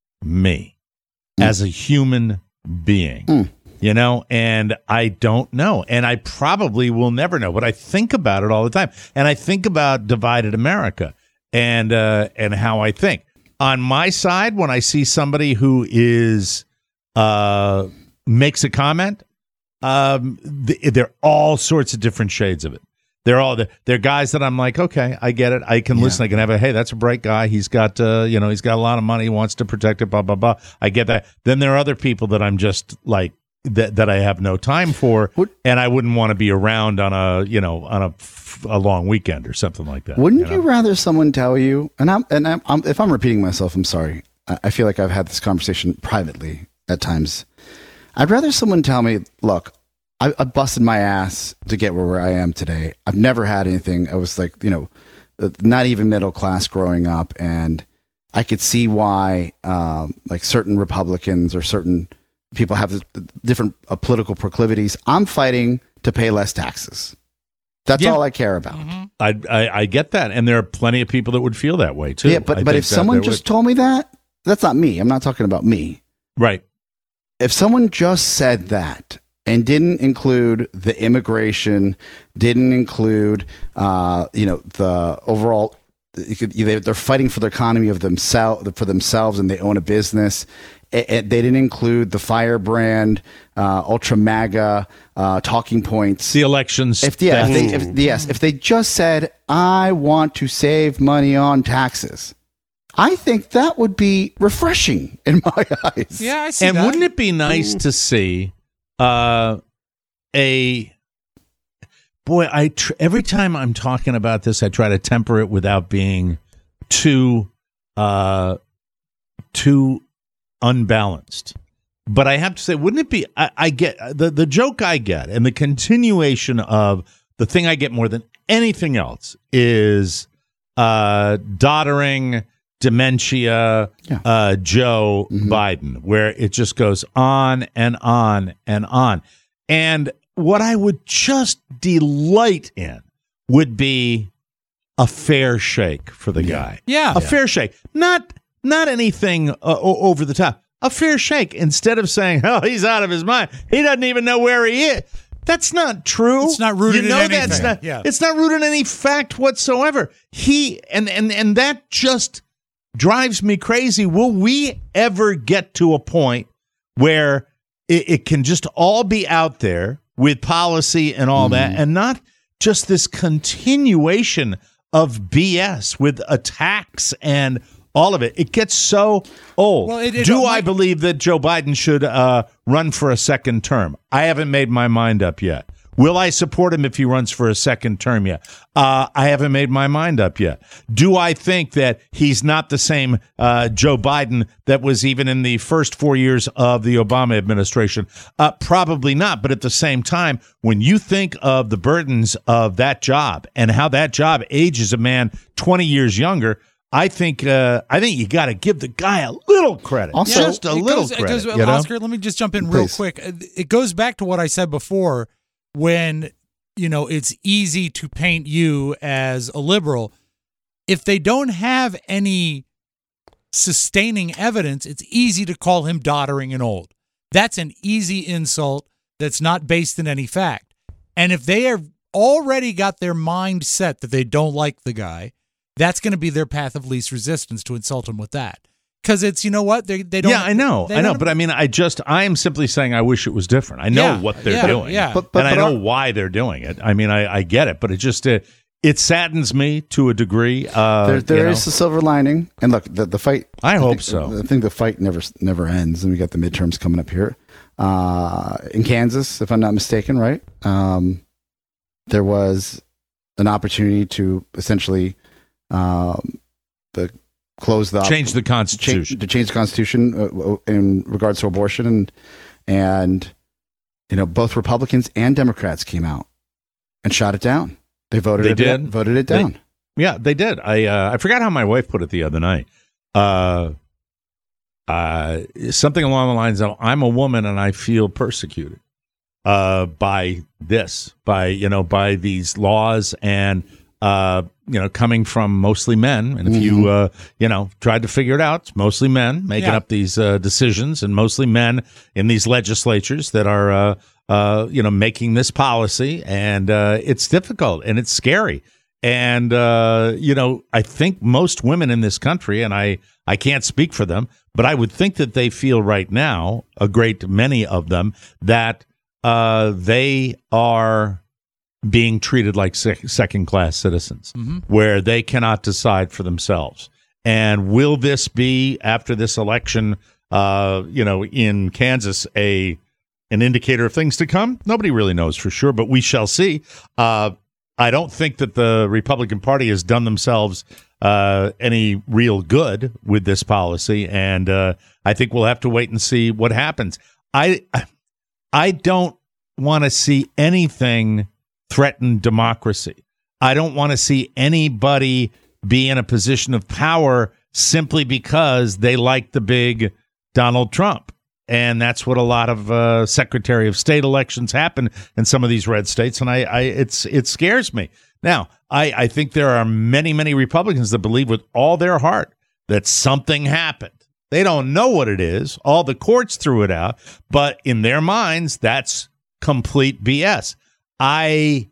Speaker 4: me mm. as a human being? Mm. You know, and I don't know. And I probably will never know, but I think about it all the time. And I think about divided America and uh, and how I think. On my side, when I see somebody who is uh, makes a comment, um, th- there are all sorts of different shades of it. They're all they're guys that I'm like, okay, I get it. I can yeah. listen. I can have a hey, that's a bright guy. He's got uh, you know, he's got a lot of money. He wants to protect it. Blah blah blah. I get that. Then there are other people that I'm just like. That that I have no time for, what, and I wouldn't want to be around on a you know on a, a long weekend or something like that.
Speaker 2: Wouldn't you, know?
Speaker 4: you
Speaker 2: rather someone tell you? And I'm and I'm, I'm, if I'm repeating myself, I'm sorry. I, I feel like I've had this conversation privately at times. I'd rather someone tell me, "Look, I, I busted my ass to get where, where I am today. I've never had anything. I was like, you know, not even middle class growing up, and I could see why, um, like certain Republicans or certain." People have different uh, political proclivities. I'm fighting to pay less taxes. That's
Speaker 4: yeah.
Speaker 2: all I care about.
Speaker 3: Mm-hmm.
Speaker 4: I, I I get that, and there are plenty of people that would feel that way too.
Speaker 2: Yeah, but
Speaker 4: I
Speaker 2: but if someone just
Speaker 4: would.
Speaker 2: told me that, that's not me. I'm not talking about me.
Speaker 4: Right.
Speaker 2: If someone just said that and didn't include the immigration, didn't include, uh, you know, the overall. You could, they're fighting for the economy of themselves for themselves, and they own a business. It, it, they didn't include the firebrand, uh, ultra MAGA uh, talking points.
Speaker 4: The elections.
Speaker 2: If yeah, if they, if, yes, if they just said, "I want to save money on taxes," I think that would be refreshing in my eyes.
Speaker 3: Yeah, I see.
Speaker 4: And
Speaker 3: that.
Speaker 4: wouldn't it be nice to see uh, a boy? I tr- every time I'm talking about this, I try to temper it without being too uh, too. unbalanced. But I have to say, wouldn't it be, I, I get, the, the joke I get and the continuation of the thing I get more than anything else is uh, doddering, dementia, yeah. uh, Joe mm-hmm. Biden, where it just goes on and on and on. And what I would just delight in would be a fair shake for the
Speaker 2: yeah.
Speaker 4: guy.
Speaker 3: Yeah.
Speaker 4: A
Speaker 3: yeah.
Speaker 4: fair shake. Not Not anything uh, over the top. A fair shake. Instead of saying, "Oh, he's out of his mind. He doesn't even know where he is." That's not true.
Speaker 3: It's not rooted
Speaker 4: you know
Speaker 3: in anything.
Speaker 4: That's not,
Speaker 3: yeah.
Speaker 4: It's not rooted in any fact whatsoever. He and and and that just drives me crazy. Will we ever get to a point where it, it can just all be out there with policy and all mm. that, and not just this continuation of B S with attacks and all of it? It gets so old.
Speaker 3: Well, it, it,
Speaker 4: Do
Speaker 3: it,
Speaker 4: I believe that Joe Biden should uh, run for a second term? I haven't made my mind up yet. Will I support him if he runs for a second term yet? Uh, I haven't made my mind up yet. Do I think that he's not the same uh, Joe Biden that was even in the first four years of the Obama administration? Uh, probably not. But at the same time, when you think of the burdens of that job and how that job ages a man twenty years younger, I think uh, I think you got to give the guy a little credit,
Speaker 2: also,
Speaker 4: just a little
Speaker 3: goes,
Speaker 4: credit.
Speaker 3: Goes,
Speaker 4: you know?
Speaker 3: Oscar, let me just jump in real
Speaker 2: Please.
Speaker 3: quick. It goes back to what I said before. When, you know, it's easy to paint you as a liberal. If they don't have any sustaining evidence, it's easy to call him doddering and old. That's an easy insult that's not based in any fact. And if they have already got their mind set that they don't like the guy, that's going to be their path of least resistance to insult him with that. Because it's, you know what, they they don't.
Speaker 4: Yeah, I know, I know,
Speaker 3: don't,
Speaker 4: but I mean, I just, I am simply saying I wish it was different. I know
Speaker 3: Yeah,
Speaker 4: what they're
Speaker 3: yeah,
Speaker 4: doing,
Speaker 3: yeah.
Speaker 2: But- but-
Speaker 4: and I
Speaker 2: but
Speaker 4: know
Speaker 2: our-
Speaker 4: why they're doing it. I mean, I, I get it, but it just, it, it saddens me to a degree. Uh,
Speaker 2: there there
Speaker 4: you
Speaker 2: is
Speaker 4: know.
Speaker 2: a silver lining, and look, the the fight.
Speaker 4: I hope
Speaker 2: think,
Speaker 4: so.
Speaker 2: I think the fight never never ends, and we got the midterms coming up here uh, in Kansas, if I'm not mistaken, right? Um, there was an opportunity to essentially um, the. close the
Speaker 4: Change the Constitution.
Speaker 2: Change, to change the Constitution uh, in regards to abortion, and And, you know, both Republicans and Democrats came out and shot it down. They voted
Speaker 4: They
Speaker 2: it
Speaker 4: did.
Speaker 2: voted it down.
Speaker 4: They, yeah, they did. I uh, I forgot how my wife put it the other night. Uh, uh, something along the lines of, I'm a woman and I feel persecuted uh, by this, by, you know, by these laws and, uh, you know, coming from mostly men. And if mm-hmm. you, uh, you know, tried to figure it out, it's mostly men making
Speaker 3: Yeah.
Speaker 4: up these uh, decisions, and mostly men in these legislatures that are, uh, uh, you know, making this policy. And uh, it's difficult and it's scary. And, uh, you know, I think most women in this country, and I, I can't speak for them, but I would think that they feel right now, a great many of them, that uh, they are being treated like sec- second-class citizens, mm-hmm. where they cannot decide for themselves. And will this be, after this election, uh, you know, in Kansas, a an indicator of things to come? Nobody really knows for sure, but we shall see. Uh, I don't think that the Republican Party has done themselves uh, any real good with this policy, and uh, I think we'll have to wait and see what happens. I I don't want to see anything threaten democracy. I don't want to see anybody be in a position of power simply because they like the big Donald Trump. And that's what a lot of uh, Secretary of State elections happen in some of these red states, and I, I it's it scares me. Now, I, I think there are many, many Republicans that believe with all their heart that something happened. They don't know what it is. All the courts threw it out, but in their minds, that's complete B S. I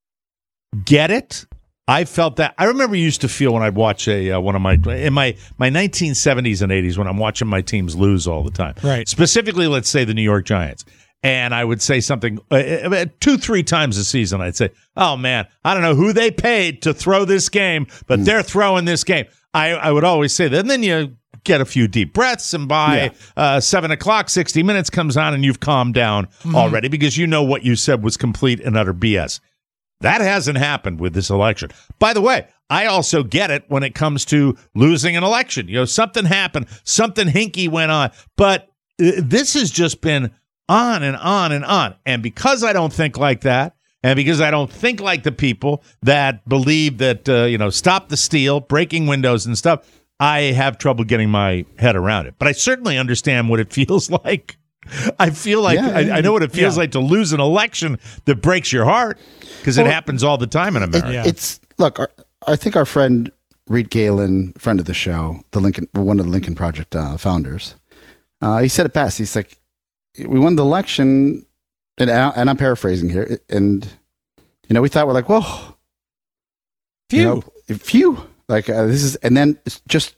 Speaker 4: get it. I felt that. I remember you used to feel when I'd watch a uh, one of my in my my nineteen seventies and eighties when I'm watching my teams lose all the time.
Speaker 3: Right.
Speaker 4: Specifically, let's say the New York Giants, and I would say something uh, two, three times a season. I'd say, "Oh man, I don't know who they paid to throw this game, but mm. they're throwing this game." I I would always say that, and then you get a few deep breaths, and by yeah. uh, seven o'clock, sixty minutes comes on, and you've calmed down mm. already because you know what you said was complete and utter B S. That hasn't happened with this election. By the way, I also get it when it comes to losing an election. You know, something happened, something hinky went on, but this has just been on and on and on. And because I don't think like that, and because I don't think like the people that believe that, uh, you know, stop the steal, breaking windows and stuff, I have trouble getting my head around it. But I certainly understand what it feels like. I feel like
Speaker 2: yeah,
Speaker 4: I, I know what it feels
Speaker 3: yeah.
Speaker 4: like to lose an election that breaks your heart, because it
Speaker 2: well,
Speaker 4: happens all the time in America.
Speaker 2: It, yeah. It's look, our, I think our friend Reed Galen, friend of the show, the Lincoln, one of the Lincoln Project uh, founders, uh, he said it best. He's like, "We won the election," and, and I'm paraphrasing here, and you know, we thought we're like, "Whoa,
Speaker 3: phew,
Speaker 2: you know, phew!" Like uh, this is, and then it's just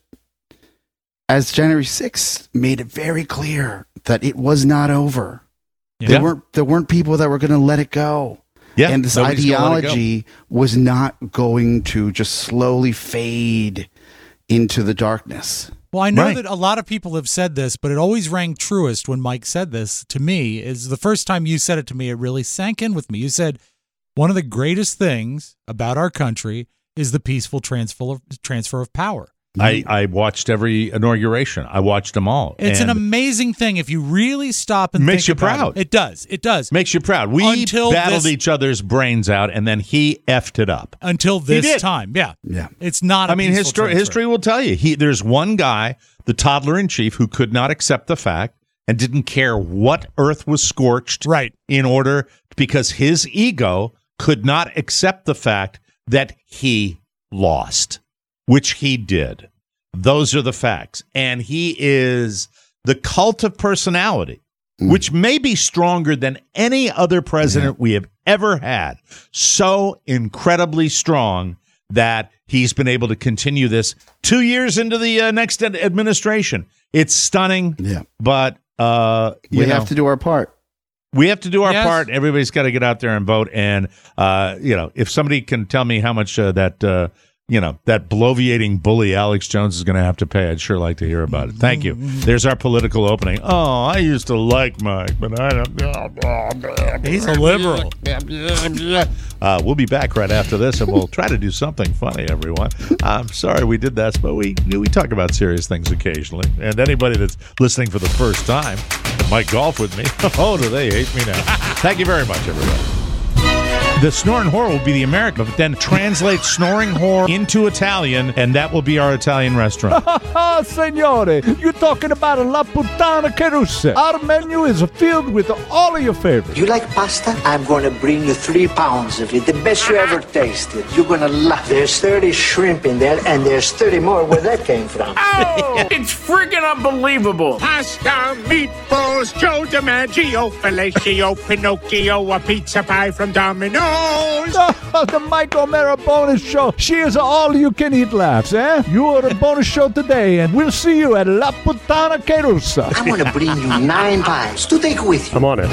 Speaker 2: as January sixth made it very clear that it was not over. Yeah. There weren't there weren't people that were going to let it go.
Speaker 4: Yeah,
Speaker 2: and this ideology was not going to just slowly fade into the darkness.
Speaker 3: Well, I know
Speaker 4: right.
Speaker 3: that a lot of people have said this, but it always rang truest when Mike said this to me. Is the first time you said it to me, it really sank in with me. You said, one of the greatest things about our country is the peaceful transfer of, transfer of power.
Speaker 4: I, I watched every inauguration. I watched them all.
Speaker 3: It's an amazing thing if you really stop and
Speaker 4: makes
Speaker 3: think
Speaker 4: you
Speaker 3: about
Speaker 4: proud.
Speaker 3: It. It does. It does.
Speaker 4: Makes you proud. We
Speaker 3: Until
Speaker 4: battled
Speaker 3: this,
Speaker 4: each other's brains out, and then he effed it up.
Speaker 3: Until this time. Yeah.
Speaker 2: Yeah.
Speaker 3: It's not a
Speaker 4: I mean,
Speaker 3: history,
Speaker 4: transfer. history will tell you. He, there's one guy, the toddler-in-chief, who could not accept the fact and didn't care what earth was scorched
Speaker 3: right.
Speaker 4: in order, because his ego could not accept the fact that he lost, which he did. Those are the facts. And he is the cult of personality, mm. which may be stronger than any other president yeah. we have ever had. So incredibly strong that he's been able to continue this two years into the uh, next ad- administration. It's stunning.
Speaker 2: Yeah.
Speaker 4: But uh, you
Speaker 2: we
Speaker 4: know,
Speaker 2: have to do our part.
Speaker 4: We have to do our
Speaker 3: yes.
Speaker 4: part. Everybody's got to get out there and vote. And, uh, you know, if somebody can tell me how much uh, that uh, you know, that bloviating bully Alex Jones is going to have to pay. I'd sure like to hear about it. Thank you. There's our political opening. Oh, I used to like Mike, but I don't.
Speaker 3: He's a liberal.
Speaker 4: Uh, we'll be back right after this, and we'll try to do something funny, everyone. I'm sorry we did that, but we we talk about serious things occasionally. And anybody that's listening for the first time that might golf with me, oh, do they hate me now. Thank you very much, everybody. The snoring whore will be the American, but then translate snoring whore into Italian, and that will be our Italian restaurant.
Speaker 10: Signore, you're talking about a La Puttana che Russa. Our menu is filled with all of your favorites.
Speaker 11: You like pasta? I'm going to bring you three pounds of it, the best you ever tasted. You're going to love it. There's thirty shrimp in there, and there's thirty more where that came from.
Speaker 12: Oh, it's friggin' unbelievable. Pasta, meatballs, Joe DiMaggio, fellatio, Pinocchio, a pizza pie from Domino's.
Speaker 10: Oh, the Mike O'Mara Bonus Show. She is all-you-can-eat laughs, eh? You are a bonus show today, and we'll see you at La Puttana che Russa.
Speaker 11: I'm going to bring you nine pies to take with you.
Speaker 5: I'm on it.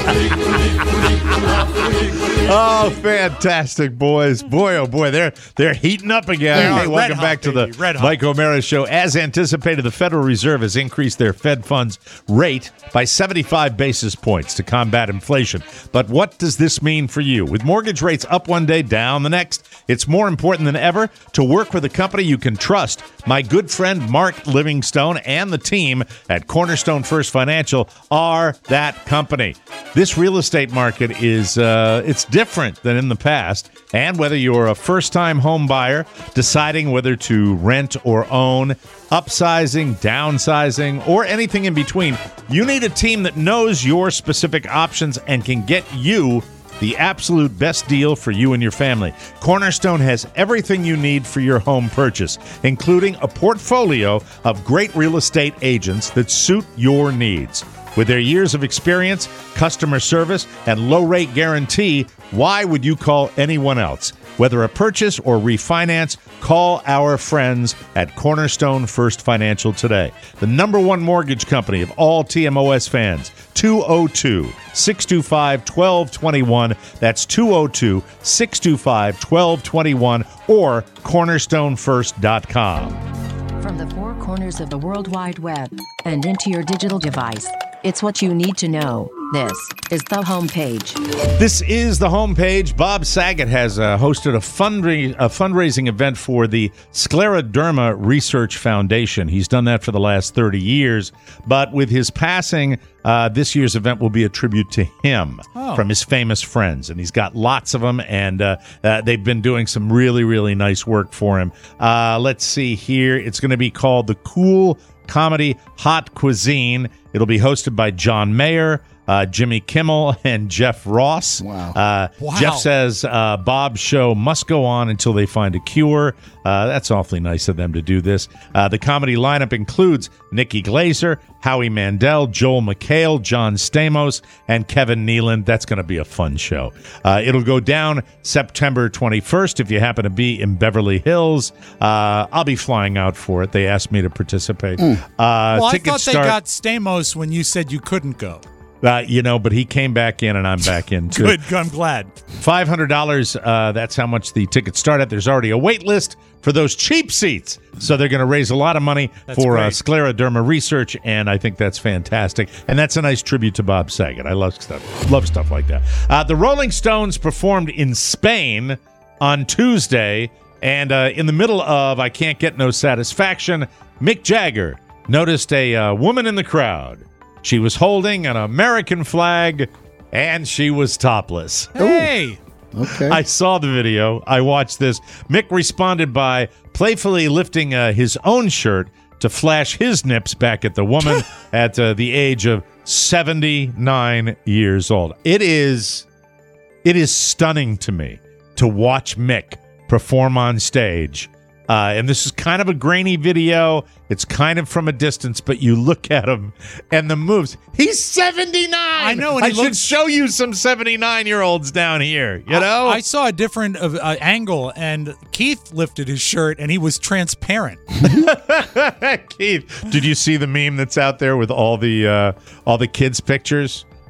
Speaker 4: Oh, fantastic, boys. Boy, oh, boy, they're they're heating up again.
Speaker 3: They
Speaker 4: Hey,
Speaker 3: are.
Speaker 4: welcome
Speaker 3: Red
Speaker 4: back
Speaker 3: hot,
Speaker 4: to the
Speaker 3: baby. Red hot.
Speaker 4: Mike O'Mara Show. As anticipated, the Federal Reserve has increased their Fed funds rate by seventy-five basis points to combat inflation. But what does this mean for you? With mortgage rates up one day, down the next, it's more important than ever to work with a company you can trust. My good friend Mark Livingstone and the team at Cornerstone First Financial are that company. This real estate market is uh, it's different than in the past. And whether you're a first-time home buyer, deciding whether to rent or own, upsizing, downsizing, or anything in between, you need a team that knows your specific options and can get you the absolute best deal for you and your family. Cornerstone has everything you need for your home purchase, including a portfolio of great real estate agents that suit your needs. With their years of experience, customer service, and low-rate guarantee, why would you call anyone else? Whether a purchase or refinance, call our friends at Cornerstone First Financial today. The number one mortgage company of all T M O S fans, two oh two, six two five, one two two one. That's two oh two, six two five, one two two one or cornerstone first dot com.
Speaker 13: From the four corners of the World Wide Web and into your digital device, it's what you need to know. This is the homepage.
Speaker 4: This is the homepage. Bob Saget has uh, hosted a, fundra- a fundraising event for the Scleroderma Research Foundation. He's done that for the last thirty years. But with his passing, uh, this year's event will be a tribute to him
Speaker 3: Oh.
Speaker 4: from his famous friends. And he's got lots of them, and uh, uh, they've been doing some really, really nice work for him. Uh, let's see here. It's going to be called the Cool Comedy Hot Cuisine. It'll be hosted by John Mayer, uh, Jimmy Kimmel, and Jeff Ross.
Speaker 2: Wow.
Speaker 4: Uh,
Speaker 3: Wow.
Speaker 4: Jeff says uh, Bob's show must go on until they find a cure. Uh, that's awfully nice of them to do this. Uh, the comedy lineup includes Nikki Glaser, Howie Mandel, Joel McHale, John Stamos, and Kevin Nealon. That's going to be a fun show. Uh, it'll go down September twenty-first if you happen to be in Beverly Hills. Uh, I'll be flying out for it. They asked me to participate. Uh,
Speaker 3: Well, I
Speaker 4: tickets
Speaker 3: thought they
Speaker 4: start-
Speaker 3: got Stamos when you said you couldn't go.
Speaker 4: Uh, you know, but he came back in, and I'm back in too.
Speaker 3: Good, I'm glad.
Speaker 4: five hundred dollars, uh, that's how much the tickets start at. There's already a wait list for those cheap seats. So they're going to raise a lot of money
Speaker 3: That's
Speaker 4: for uh,
Speaker 3: great.
Speaker 4: scleroderma research, and I think that's fantastic. And that's a nice tribute to Bob Saget. I love stuff, love stuff like that. Uh, the Rolling Stones performed in Spain on Tuesday, and uh, in the middle of I Can't Get No Satisfaction, Mick Jagger noticed a uh, woman in the crowd. She was holding an American flag, and she was topless.
Speaker 3: Hey,
Speaker 2: Okay.
Speaker 4: I saw the video. I watched this. Mick responded by playfully lifting uh, his own shirt to flash his nips back at the woman at uh, the age of seventy-nine years old. It is, it is stunning to me to watch Mick perform on stage. Uh, and this is kind of a grainy video. It's kind of from a distance, but you look at him and the moves. He's seventy-nine.
Speaker 3: I know, and
Speaker 4: I
Speaker 3: he
Speaker 4: should
Speaker 3: looks-
Speaker 4: show you some seventy-nine-year-olds down here. You know,
Speaker 3: I, I saw a different uh, uh, angle, and Keith lifted his shirt, and he was transparent.
Speaker 4: Keith, did you see the meme that's out there with all the uh, all the kids' pictures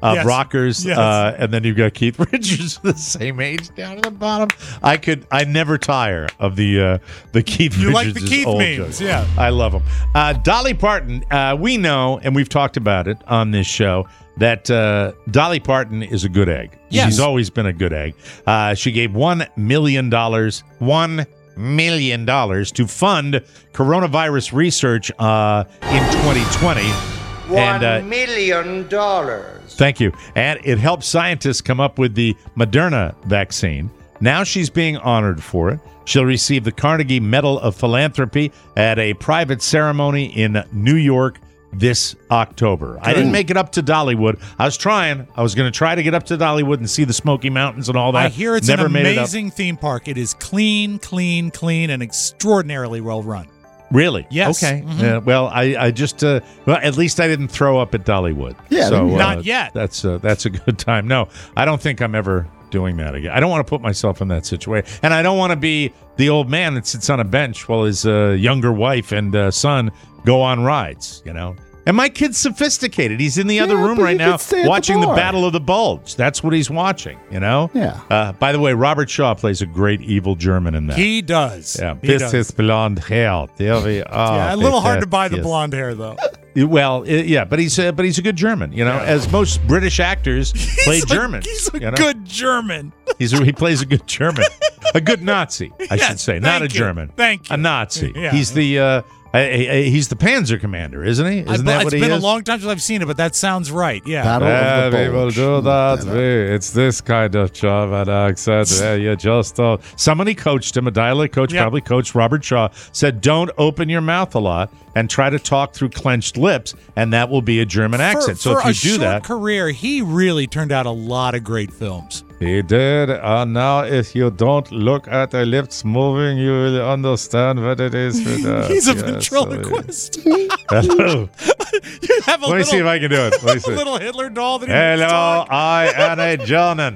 Speaker 4: of
Speaker 3: Yes.
Speaker 4: rockers,
Speaker 3: Yes.
Speaker 4: uh, and then you've got Keith Richards, the same age down at the bottom. I could, I never tire of the uh, the Keith
Speaker 3: You
Speaker 4: Richards.
Speaker 3: like the Keith
Speaker 4: old
Speaker 3: memes,
Speaker 4: jokes.
Speaker 3: yeah.
Speaker 4: I love them. Uh, Dolly Parton, uh, we know, and we've talked about it on this show, that uh, Dolly Parton is a good egg.
Speaker 3: Yes.
Speaker 4: She's always been a good egg. Uh, she gave one million dollars, one million dollars to fund coronavirus research uh, in twenty twenty.
Speaker 14: One
Speaker 4: and, uh,
Speaker 14: million dollars.
Speaker 4: Thank you. And it helped scientists come up with the Moderna vaccine. Now she's being honored for it. She'll receive the Carnegie Medal of Philanthropy at a private ceremony in New York this October. I didn't make it up to Dollywood. I was trying. I was going to try to get up to Dollywood and see the Smoky Mountains and all that.
Speaker 3: I hear it's
Speaker 4: Never
Speaker 3: an
Speaker 4: made it up.
Speaker 3: amazing theme park. It is clean, clean, clean, and extraordinarily well run.
Speaker 4: Really?
Speaker 3: Yes.
Speaker 4: Okay.
Speaker 3: Mhm.
Speaker 4: Yeah, well, I, I just uh, well, at least I didn't throw up at Dollywood.
Speaker 2: Yeah,
Speaker 4: so, uh,
Speaker 3: not yet.
Speaker 4: That's uh, that's a good time. No, I don't think I'm ever doing that again. I don't want to put myself in that situation, and I don't want to be the old man that sits on a bench while his uh, younger wife and uh, son go on rides. You know. And my kid's sophisticated. He's in the other
Speaker 2: Yeah,
Speaker 4: room
Speaker 2: but
Speaker 4: right
Speaker 2: you
Speaker 4: now
Speaker 2: could stay at the
Speaker 4: watching the,
Speaker 2: bar.
Speaker 4: Battle of the Bulge. That's what he's watching, you know?
Speaker 2: Yeah.
Speaker 4: Uh, by the way, Robert Shaw plays a great evil German in that.
Speaker 3: He does.
Speaker 4: Yeah,
Speaker 3: He
Speaker 4: this
Speaker 3: does.
Speaker 4: is blonde hair. There we are.
Speaker 3: Yeah, a little hard to buy the
Speaker 4: Yes.
Speaker 3: blonde hair, though.
Speaker 4: Well, i- yeah, but he's uh, but he's a good German, you know. As most British actors play
Speaker 3: He's a-
Speaker 4: German.
Speaker 3: He's a
Speaker 4: you know?
Speaker 3: good German.
Speaker 4: He's a, he plays a good German, a good Nazi, I
Speaker 3: Yes,
Speaker 4: should say, not a
Speaker 3: thank you.
Speaker 4: German.
Speaker 3: Thank you.
Speaker 4: A Nazi.
Speaker 3: Yeah.
Speaker 4: He's the uh, a, a, a- he's the Panzer commander, isn't he? Isn't
Speaker 3: I,
Speaker 4: that
Speaker 3: it's
Speaker 4: what he
Speaker 3: been
Speaker 4: is?
Speaker 3: a long time since I've seen it, but that sounds right. Yeah.
Speaker 2: Battle
Speaker 4: Yeah,
Speaker 2: of the
Speaker 4: we will
Speaker 2: Bulge.
Speaker 4: do that. We- It's this kind of German accent. Yeah, you just don't. Somebody coached him, a dialect coach,
Speaker 3: Yep.
Speaker 4: probably coached Robert Shaw, said, don't open your mouth a lot and try to talk through clenched lips, and that will be a German accent.
Speaker 3: For,
Speaker 4: so
Speaker 3: for
Speaker 4: if you
Speaker 3: a
Speaker 4: do
Speaker 3: short
Speaker 4: that.
Speaker 3: career, he really turned out a lot of great films.
Speaker 4: He did. Uh, now, if you don't look at the lips moving, you will understand what it is. For that.
Speaker 3: He's a
Speaker 4: Yes,
Speaker 3: ventriloquist.
Speaker 4: Hello.
Speaker 3: You have a
Speaker 4: Let me
Speaker 3: little,
Speaker 4: see if I can do it. Let me
Speaker 3: a
Speaker 4: see.
Speaker 3: little Hitler doll that he
Speaker 4: Hello,
Speaker 3: makes talk.
Speaker 4: I am a German.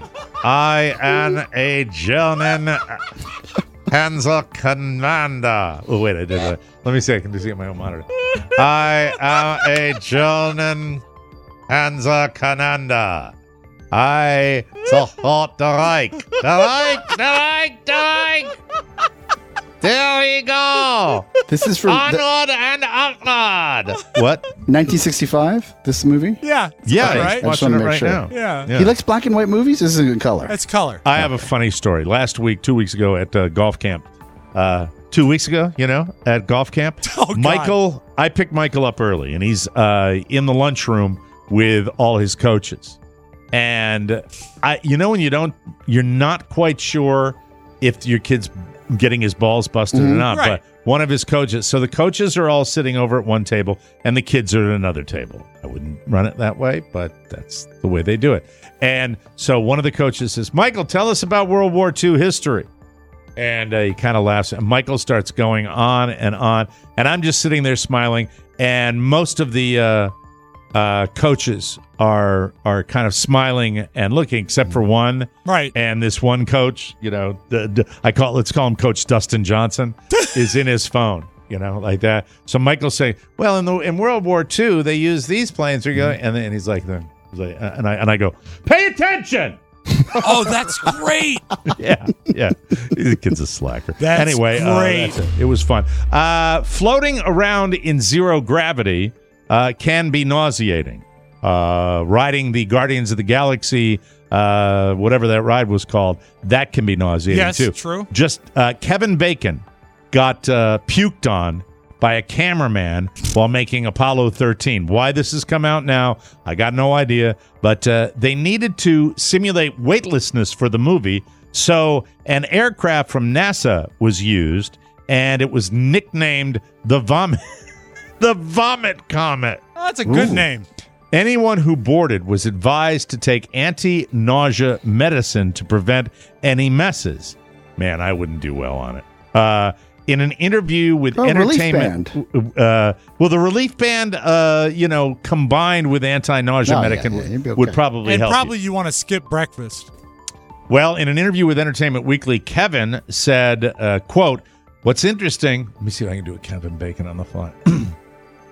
Speaker 4: I am a German Panzer Commander. Oh, wait, I did that. Let me see. I can do see it on my own monitor. I am a German Panzer Commander. I support the Reich. The Reich, the Reich, the Reich. There we go.
Speaker 2: This is from the-
Speaker 4: Onward and upward. What?
Speaker 2: nineteen sixty-five, this movie?
Speaker 3: Yeah. it's
Speaker 4: Yeah,
Speaker 3: about
Speaker 2: I
Speaker 3: right.
Speaker 2: just
Speaker 4: watching
Speaker 2: wanna
Speaker 4: it
Speaker 2: make
Speaker 4: right
Speaker 2: sure.
Speaker 4: now.
Speaker 3: Yeah.
Speaker 2: He likes black and white movies? This is in color.
Speaker 3: That's color.
Speaker 4: I have a funny story. Last week, two weeks ago at uh, golf camp, uh, two weeks ago, you know, at golf camp,
Speaker 3: Oh, God.
Speaker 4: Michael, I picked Michael up early, and he's uh, in the lunchroom with all his coaches. And I, you know, when you don't, you're not quite sure if your kid's getting his balls busted or not.
Speaker 3: Right.
Speaker 4: But one of his coaches, so the coaches are all sitting over at one table, and the kids are at another table. I wouldn't run it that way, but that's the way they do it. And so one of the coaches says, "Michael, tell us about World War Two history." And uh, he kind of laughs. And Michael starts going on and on. And I'm just sitting there smiling. And most of the uh, uh, coaches are are kind of smiling and looking, except for one.
Speaker 3: Right.
Speaker 4: And this one coach, you know, the, the, I call let's call him Coach Dustin Johnson, is in his phone, you know, like that. So Michael's saying, "Well, in the in World War Two, they used these planes." Or go, and then he's like, he's like, and I and I go, "Pay attention."
Speaker 3: Oh, that's great.
Speaker 4: yeah, yeah. The kid's a slacker.
Speaker 3: That's
Speaker 4: anyway, uh,
Speaker 3: great.
Speaker 4: that's it. It was fun. Uh, floating around in zero gravity uh, can be nauseating. Uh, riding the Guardians of the Galaxy, uh, whatever that ride was called, that can be nauseating
Speaker 3: Yes,
Speaker 4: too.
Speaker 3: true.
Speaker 4: Just uh, Kevin Bacon got uh, puked on by a cameraman while making Apollo thirteen. Why this has come out now, I got no idea. But uh, they needed to simulate weightlessness for the movie, so an aircraft from NASA was used, and it was nicknamed the Vomit, the Vomit Comet.
Speaker 3: Oh, that's a good
Speaker 2: Ooh.
Speaker 3: name.
Speaker 4: Anyone who boarded was advised to take anti-nausea medicine to prevent any messes. Man, I wouldn't do well on it. Uh, in an interview with
Speaker 2: Oh, relief
Speaker 4: Entertainment, uh, well, the relief band, uh, you know, combined with anti-nausea
Speaker 2: Oh, yeah,
Speaker 4: medicine
Speaker 2: yeah, you'd be
Speaker 4: would
Speaker 2: okay.
Speaker 4: probably
Speaker 3: And
Speaker 4: help.
Speaker 3: probably
Speaker 4: you.
Speaker 3: you want to skip breakfast.
Speaker 4: Well, in an interview with Entertainment Weekly, Kevin said, uh, "quote What's interesting? Let me see if I can do a Kevin Bacon on the fly."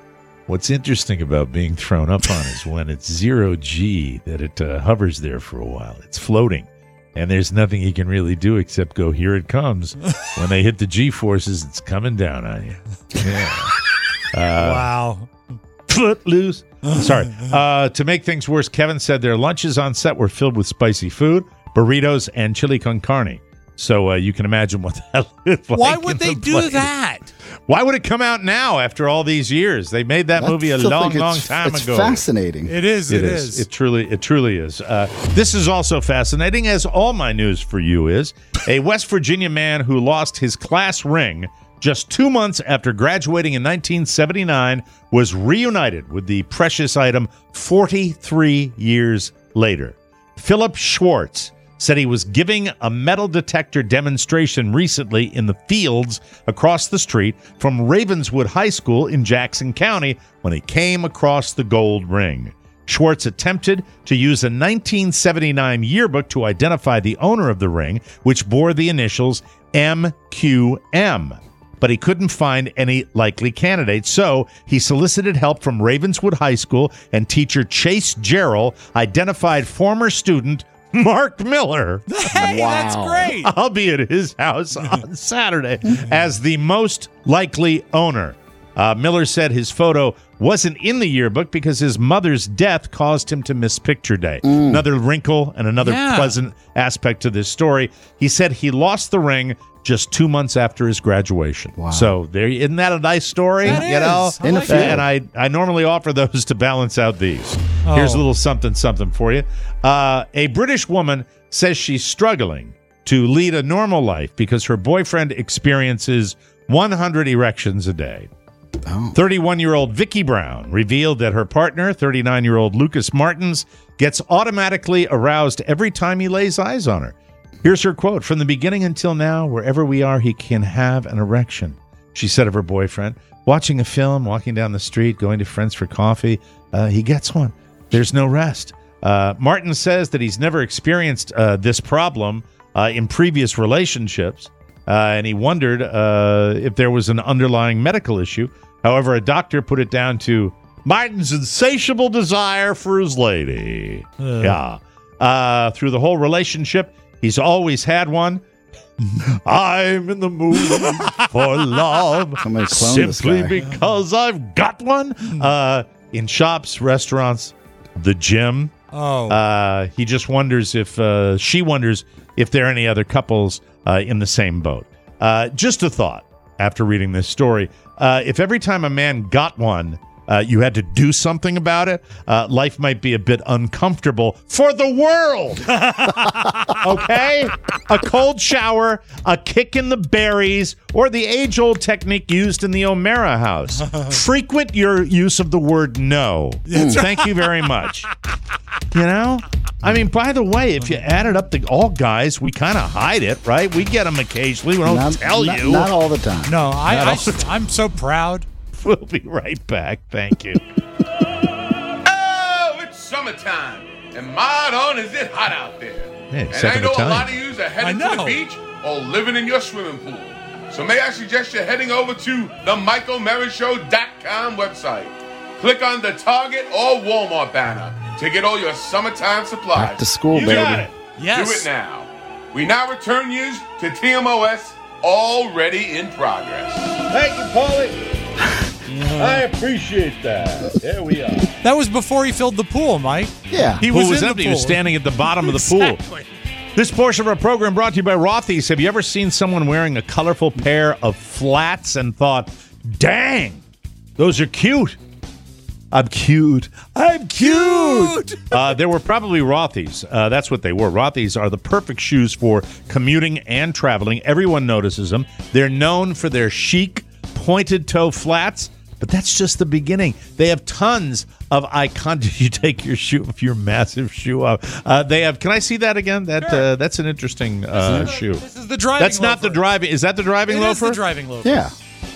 Speaker 4: What's interesting about being thrown up on is when it's zero G that it uh, hovers there for a while. It's floating, and there's nothing you can really do except go, here it comes. When they hit the G-forces, it's coming down on you. Yeah. Uh,
Speaker 3: Wow.
Speaker 4: Foot loose. Sorry. Uh, to make things worse, Kevin said their lunches on set were filled with spicy food, burritos, and chili con carne. So uh, you can imagine what that looked like.
Speaker 3: Why would
Speaker 4: in
Speaker 3: they
Speaker 4: the
Speaker 3: do
Speaker 4: plane.
Speaker 3: that?
Speaker 4: Why would it come out now after all these years? They made that
Speaker 2: I
Speaker 4: movie a
Speaker 2: still
Speaker 4: long,
Speaker 2: think
Speaker 4: long
Speaker 2: it's-
Speaker 4: time
Speaker 2: it's
Speaker 4: ago.
Speaker 2: fascinating.
Speaker 3: It is.
Speaker 4: It
Speaker 3: It
Speaker 4: is.
Speaker 3: is.
Speaker 4: It truly, it truly is. Uh, this is also fascinating, as all my news for you is. A West Virginia man who lost his class ring just two months after graduating in nineteen seventy-nine was reunited with the precious item forty-three years later. Philip Schwartz said he was giving a metal detector demonstration recently in the fields across the street from Ravenswood High School in Jackson County when he came across the gold ring. Schwartz attempted to use a nineteen seventy-nine yearbook to identify the owner of the ring, which bore the initials M Q M. But he couldn't find any likely candidates, so he solicited help from Ravenswood High School, and teacher Chase Jarrell identified former student Mark Miller.
Speaker 3: Hey, that's great.
Speaker 4: I'll be at his house on Saturday as the most likely owner. Uh, Miller said his photo wasn't in the yearbook because his mother's death caused him to miss picture day.
Speaker 2: Mm.
Speaker 4: Another wrinkle and another
Speaker 3: Yeah.
Speaker 4: pleasant aspect to this story. He said he lost the ring just two months after his graduation.
Speaker 2: Wow.
Speaker 4: So there, isn't that a nice story?
Speaker 3: That
Speaker 4: you know,
Speaker 3: is. I In a like field. it.
Speaker 4: and I, I normally offer those to balance out these. Here's a
Speaker 3: Oh.
Speaker 4: little something, something for you. Uh, a British woman says she's struggling to lead a normal life because her boyfriend experiences one hundred erections a day. thirty-one-year-old Vicky Brown revealed that her partner, thirty-nine-year-old Lucas Martins, gets automatically aroused every time he lays eyes on her. Here's her quote: "From the beginning until now, wherever we are, he can have an erection," she said of her boyfriend. Watching a film, walking down the street, going to friends for coffee, uh, he gets one. There's no rest. Uh, Martin says that he's never experienced uh, this problem uh, in previous relationships, uh, and he wondered uh, if there was an underlying medical issue. However, a doctor put it down to Martin's insatiable desire for his lady.
Speaker 3: Uh.
Speaker 4: Yeah. Uh, through the whole relationship, he's always had one. I'm in the mood for love
Speaker 2: Somebody clone this
Speaker 4: simply
Speaker 2: guy.
Speaker 4: because I've got one. Uh, in shops, restaurants, the gym.
Speaker 3: Oh.
Speaker 4: Uh, he just wonders if uh, she wonders if there are any other couples uh, in the same boat. Uh, just a thought after reading this story. Uh, if every time a man got one, uh, you had to do something about it, uh, life might be a bit uncomfortable for the world. Okay? A cold shower, a kick in the berries, or the age-old technique used in the O'Mara house. Frequent your use of the word no. Thank you very much. You know? I mean, by the way, if you added up the all guys, we kind of hide it, right? We get them occasionally. We don't
Speaker 2: Not-
Speaker 4: tell
Speaker 2: not-
Speaker 4: you.
Speaker 2: not all the time.
Speaker 3: No, I,
Speaker 4: Not
Speaker 3: I,
Speaker 4: all the
Speaker 3: I'm so proud.
Speaker 4: We'll be right back. Thank you.
Speaker 15: Oh, it's summertime, and my on is it hot out there.
Speaker 4: Yeah,
Speaker 15: and
Speaker 4: except
Speaker 15: I
Speaker 4: for
Speaker 15: know a
Speaker 4: Italian.
Speaker 15: lot of yous are heading
Speaker 3: I
Speaker 15: to the
Speaker 3: know.
Speaker 15: beach or living in your swimming pool. So may I suggest you're heading over to the Michael Mara Show dot com website. Click on the Target or Walmart banner to get all your summertime supplies.
Speaker 2: Back to school,
Speaker 15: you
Speaker 2: baby.
Speaker 15: Got it.
Speaker 3: Yes.
Speaker 15: Do it now. We now return yous to T M O S, already in progress.
Speaker 4: Thank you, Paulie. I appreciate that. There we are.
Speaker 3: That was before he filled the pool, Mike.
Speaker 2: Yeah.
Speaker 3: He
Speaker 4: Pool
Speaker 3: was,
Speaker 4: was
Speaker 3: in
Speaker 4: empty.
Speaker 3: the
Speaker 4: He
Speaker 3: pool.
Speaker 4: was standing at the bottom of the pool.
Speaker 3: Exactly.
Speaker 4: This portion of our program brought to you by Rothy's. Have you ever seen someone wearing a colorful pair of flats and thought, dang, those are cute? I'm cute. I'm cute. uh, there were probably Rothy's. Uh, that's what they were. Rothy's are the perfect shoes for commuting and traveling. Everyone notices them. They're known for their chic, pointed toe flats, but that's just the beginning. They have tons of icon. Did you take your shoe, your massive shoe off? Uh, they have. Can I see that again? That uh, that's an interesting uh, shoe.
Speaker 3: This is the driving
Speaker 4: That's not the
Speaker 3: loafer.
Speaker 4: driving. Is that the driving
Speaker 3: It is
Speaker 4: loafer?
Speaker 3: the driving loafer.
Speaker 2: Yeah.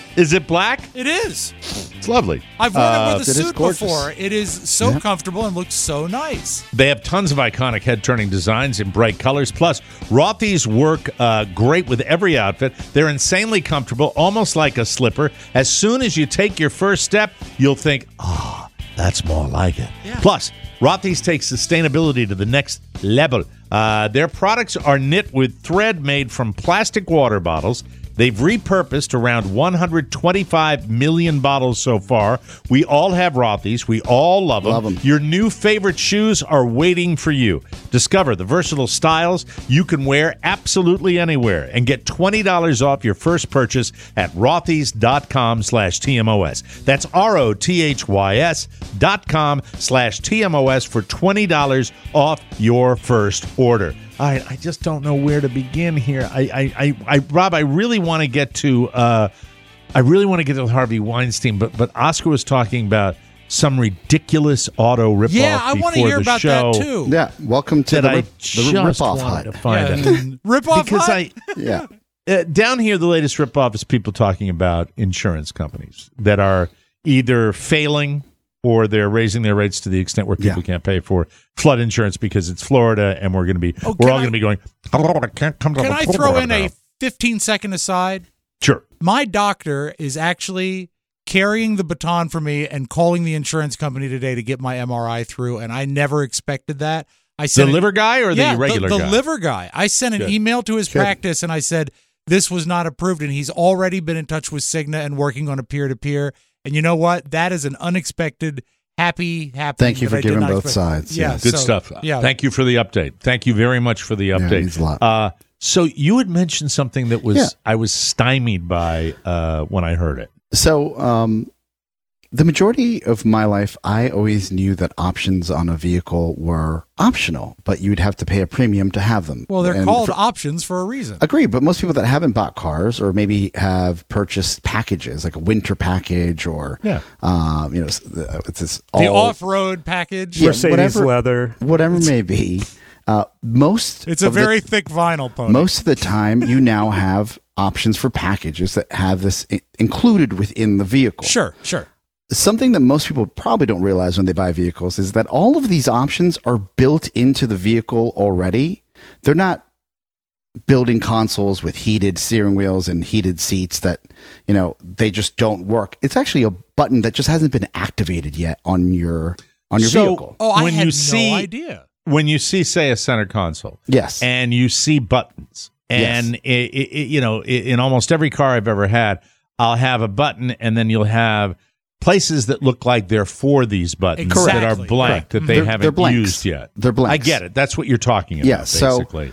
Speaker 4: Is it black?
Speaker 3: It is.
Speaker 4: It's lovely.
Speaker 3: I've worn
Speaker 4: Uh,
Speaker 3: it with a
Speaker 2: it is
Speaker 3: suit
Speaker 2: gorgeous.
Speaker 3: before. It is so
Speaker 2: Yeah.
Speaker 3: comfortable and looks so nice.
Speaker 4: They have tons of iconic head-turning designs in bright colors. Plus, Rothy's work uh, great with every outfit. They're insanely comfortable, almost like a slipper. As soon as you take your first step, you'll think, ah, oh, that's more like it.
Speaker 3: Yeah.
Speaker 4: Plus, Rothy's takes sustainability to the next level. Uh, their products are knit with thread made from plastic water bottles. They've repurposed around one hundred twenty-five million bottles so far. We all have Rothy's. We all love them.
Speaker 2: Love 'em.
Speaker 4: Your new favorite shoes are waiting for you. Discover the versatile styles you can wear absolutely anywhere and get twenty dollars off your first purchase at rothys.com slash TMOS. That's R-O-T-H-Y-S dot com slash TMOS for twenty dollars off your first order. I, I just don't know where to begin here. I, I, I, I Rob, I really want to get to, uh, I really want to get to Harvey Weinstein, but but Oscar was talking about some ridiculous auto ripoff.
Speaker 3: Yeah, I
Speaker 4: want
Speaker 3: to hear about that too.
Speaker 2: Yeah, welcome to
Speaker 4: that
Speaker 2: the,
Speaker 4: I
Speaker 2: rip, the
Speaker 4: just
Speaker 2: ripoff
Speaker 4: wanted
Speaker 2: hut.
Speaker 4: to find
Speaker 3: Yeah.
Speaker 4: out.
Speaker 3: Rip-off
Speaker 4: because
Speaker 3: hut?
Speaker 4: I
Speaker 2: Yeah.
Speaker 4: uh, down here the latest ripoff is people talking about insurance companies that are either failing or they're raising their rates to the extent where people
Speaker 2: Yeah.
Speaker 4: can't pay for flood insurance because it's Florida, and we're going to be
Speaker 3: Oh,
Speaker 4: we're
Speaker 3: can
Speaker 4: all
Speaker 3: I-
Speaker 4: going to be going. Can
Speaker 3: Can I throw in a fifteen second aside?
Speaker 4: Sure.
Speaker 3: My doctor is actually carrying the baton for me and calling the insurance company today to get my M R I through, and I never expected that. I
Speaker 4: The
Speaker 3: sent an-
Speaker 4: liver guy or the
Speaker 3: yeah,
Speaker 4: regular
Speaker 3: the, the
Speaker 4: guy?
Speaker 3: liver guy. I sent an
Speaker 4: Good.
Speaker 3: email to his
Speaker 2: Good.
Speaker 3: practice and I said this was not approved, and he's already been in touch with Cigna and working on a peer to peer. And you know what? That is an unexpected. Happy, happy.
Speaker 2: Thank you
Speaker 3: that
Speaker 2: for
Speaker 3: I did
Speaker 2: giving
Speaker 3: not
Speaker 2: both
Speaker 3: expect.
Speaker 2: sides,
Speaker 3: Yeah,
Speaker 2: yes.
Speaker 4: Good
Speaker 3: so,
Speaker 4: stuff.
Speaker 3: Yeah,
Speaker 4: Thank you for the update. Thank you very much for the
Speaker 2: Yeah, it
Speaker 4: update.
Speaker 2: means a lot.
Speaker 4: Uh, so you had mentioned something that was
Speaker 2: Yeah.
Speaker 4: I was stymied by uh, when I heard it.
Speaker 2: So, um, the majority of my life, I always knew that options on a vehicle were optional, but you'd have to pay a premium to have them.
Speaker 3: Well, they're
Speaker 2: And
Speaker 3: called
Speaker 2: for-
Speaker 3: options for a reason.
Speaker 2: Agree, but most people that haven't bought cars or maybe have purchased packages like a winter package or,
Speaker 4: Yeah.
Speaker 2: um, you know, s- the- it's this
Speaker 3: The
Speaker 2: all,
Speaker 3: off-road package.
Speaker 2: Yeah,
Speaker 5: Mercedes
Speaker 2: whatever-
Speaker 5: leather.
Speaker 2: whatever it may be. Uh, most
Speaker 3: It's a
Speaker 2: of the-
Speaker 3: very thick vinyl pony.
Speaker 2: most of the time, you now have options for packages that have this i- included within the vehicle.
Speaker 3: Sure, sure.
Speaker 2: Something that most people probably don't realize when they buy vehicles is that all of these options are built into the vehicle already. They're not building consoles with heated steering wheels and heated seats that, you know, they just don't work. It's actually a button that just hasn't been activated yet on your on your
Speaker 4: So-
Speaker 2: vehicle.
Speaker 3: Oh, I
Speaker 4: When
Speaker 3: had
Speaker 4: you
Speaker 3: no
Speaker 4: see-
Speaker 3: idea.
Speaker 4: When you see, say, a center console,
Speaker 2: Yes.
Speaker 4: and you see buttons, and
Speaker 2: Yes.
Speaker 4: it, it, it- you know, i in almost every car I've ever had, I'll have a button, and then you'll have places that look like they're for these buttons that are
Speaker 3: Exactly.
Speaker 4: blank
Speaker 2: Correct.
Speaker 4: that they
Speaker 2: They're-
Speaker 4: haven't
Speaker 2: they're blanks.
Speaker 4: used yet.
Speaker 2: They're blanks.
Speaker 4: I get it. That's what you're talking about,
Speaker 2: Yeah, so-
Speaker 4: basically.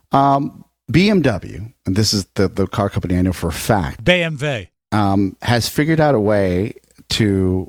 Speaker 2: Um, B M W, and this is the, the car company I know for a fact,
Speaker 3: B M W.
Speaker 2: um, has figured out a way to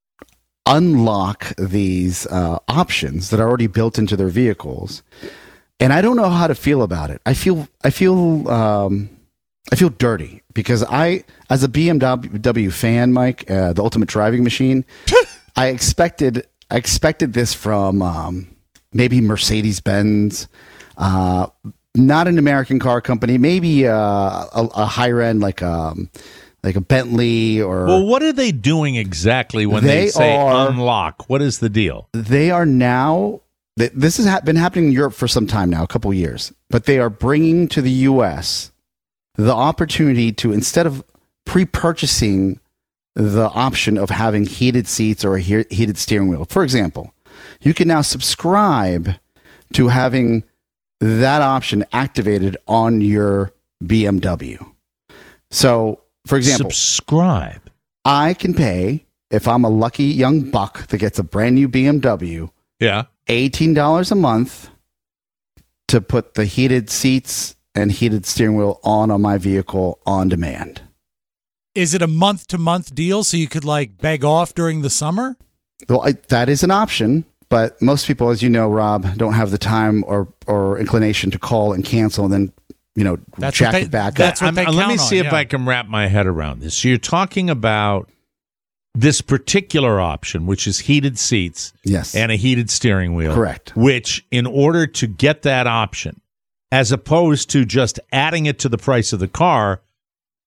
Speaker 2: unlock these uh, options that are already built into their vehicles, and I don't know how to feel about it. I feel I feel um, I feel dirty because I, as a B M W fan, Mike, uh, the ultimate driving machine, I expected I expected this from um, maybe Mercedes Benz. Uh, not an American car company, maybe uh, a, a higher end like um like a Bentley or.
Speaker 4: Well, what are they doing exactly when they,
Speaker 2: They
Speaker 4: say
Speaker 2: are-
Speaker 4: unlock? What is the deal?
Speaker 2: They are now. th- This has ha- been happening in Europe for some time now, a couple years, but they are bringing to the U S the opportunity to, instead of pre-purchasing the option of having heated seats or a he- heated steering wheel, for example, you can now subscribe to having that option activated on your B M W. So, for example,
Speaker 4: Subscribe.
Speaker 2: I can pay, if I'm a lucky young buck that gets a brand new B M W,
Speaker 4: Yeah.
Speaker 2: eighteen dollars a month to put the heated seats and heated steering wheel on on my vehicle on demand.
Speaker 3: Is it a month to month deal so you could like beg off during the summer?
Speaker 2: Well, I, that is an option, but most people, as you know, Rob, don't have the time or, or inclination to call and cancel and then, you know,
Speaker 3: That's
Speaker 2: jack
Speaker 3: what they-
Speaker 2: it back
Speaker 3: that's
Speaker 2: up.
Speaker 3: what they
Speaker 4: I'm- let me
Speaker 3: count
Speaker 4: see
Speaker 3: on,
Speaker 4: if
Speaker 3: yeah.
Speaker 4: I can wrap my head around this. So you're talking about this particular option, which is heated seats
Speaker 2: Yes.
Speaker 4: and a heated steering wheel.
Speaker 2: Correct.
Speaker 4: Which, in order to get that option, as opposed to just adding it to the price of the car,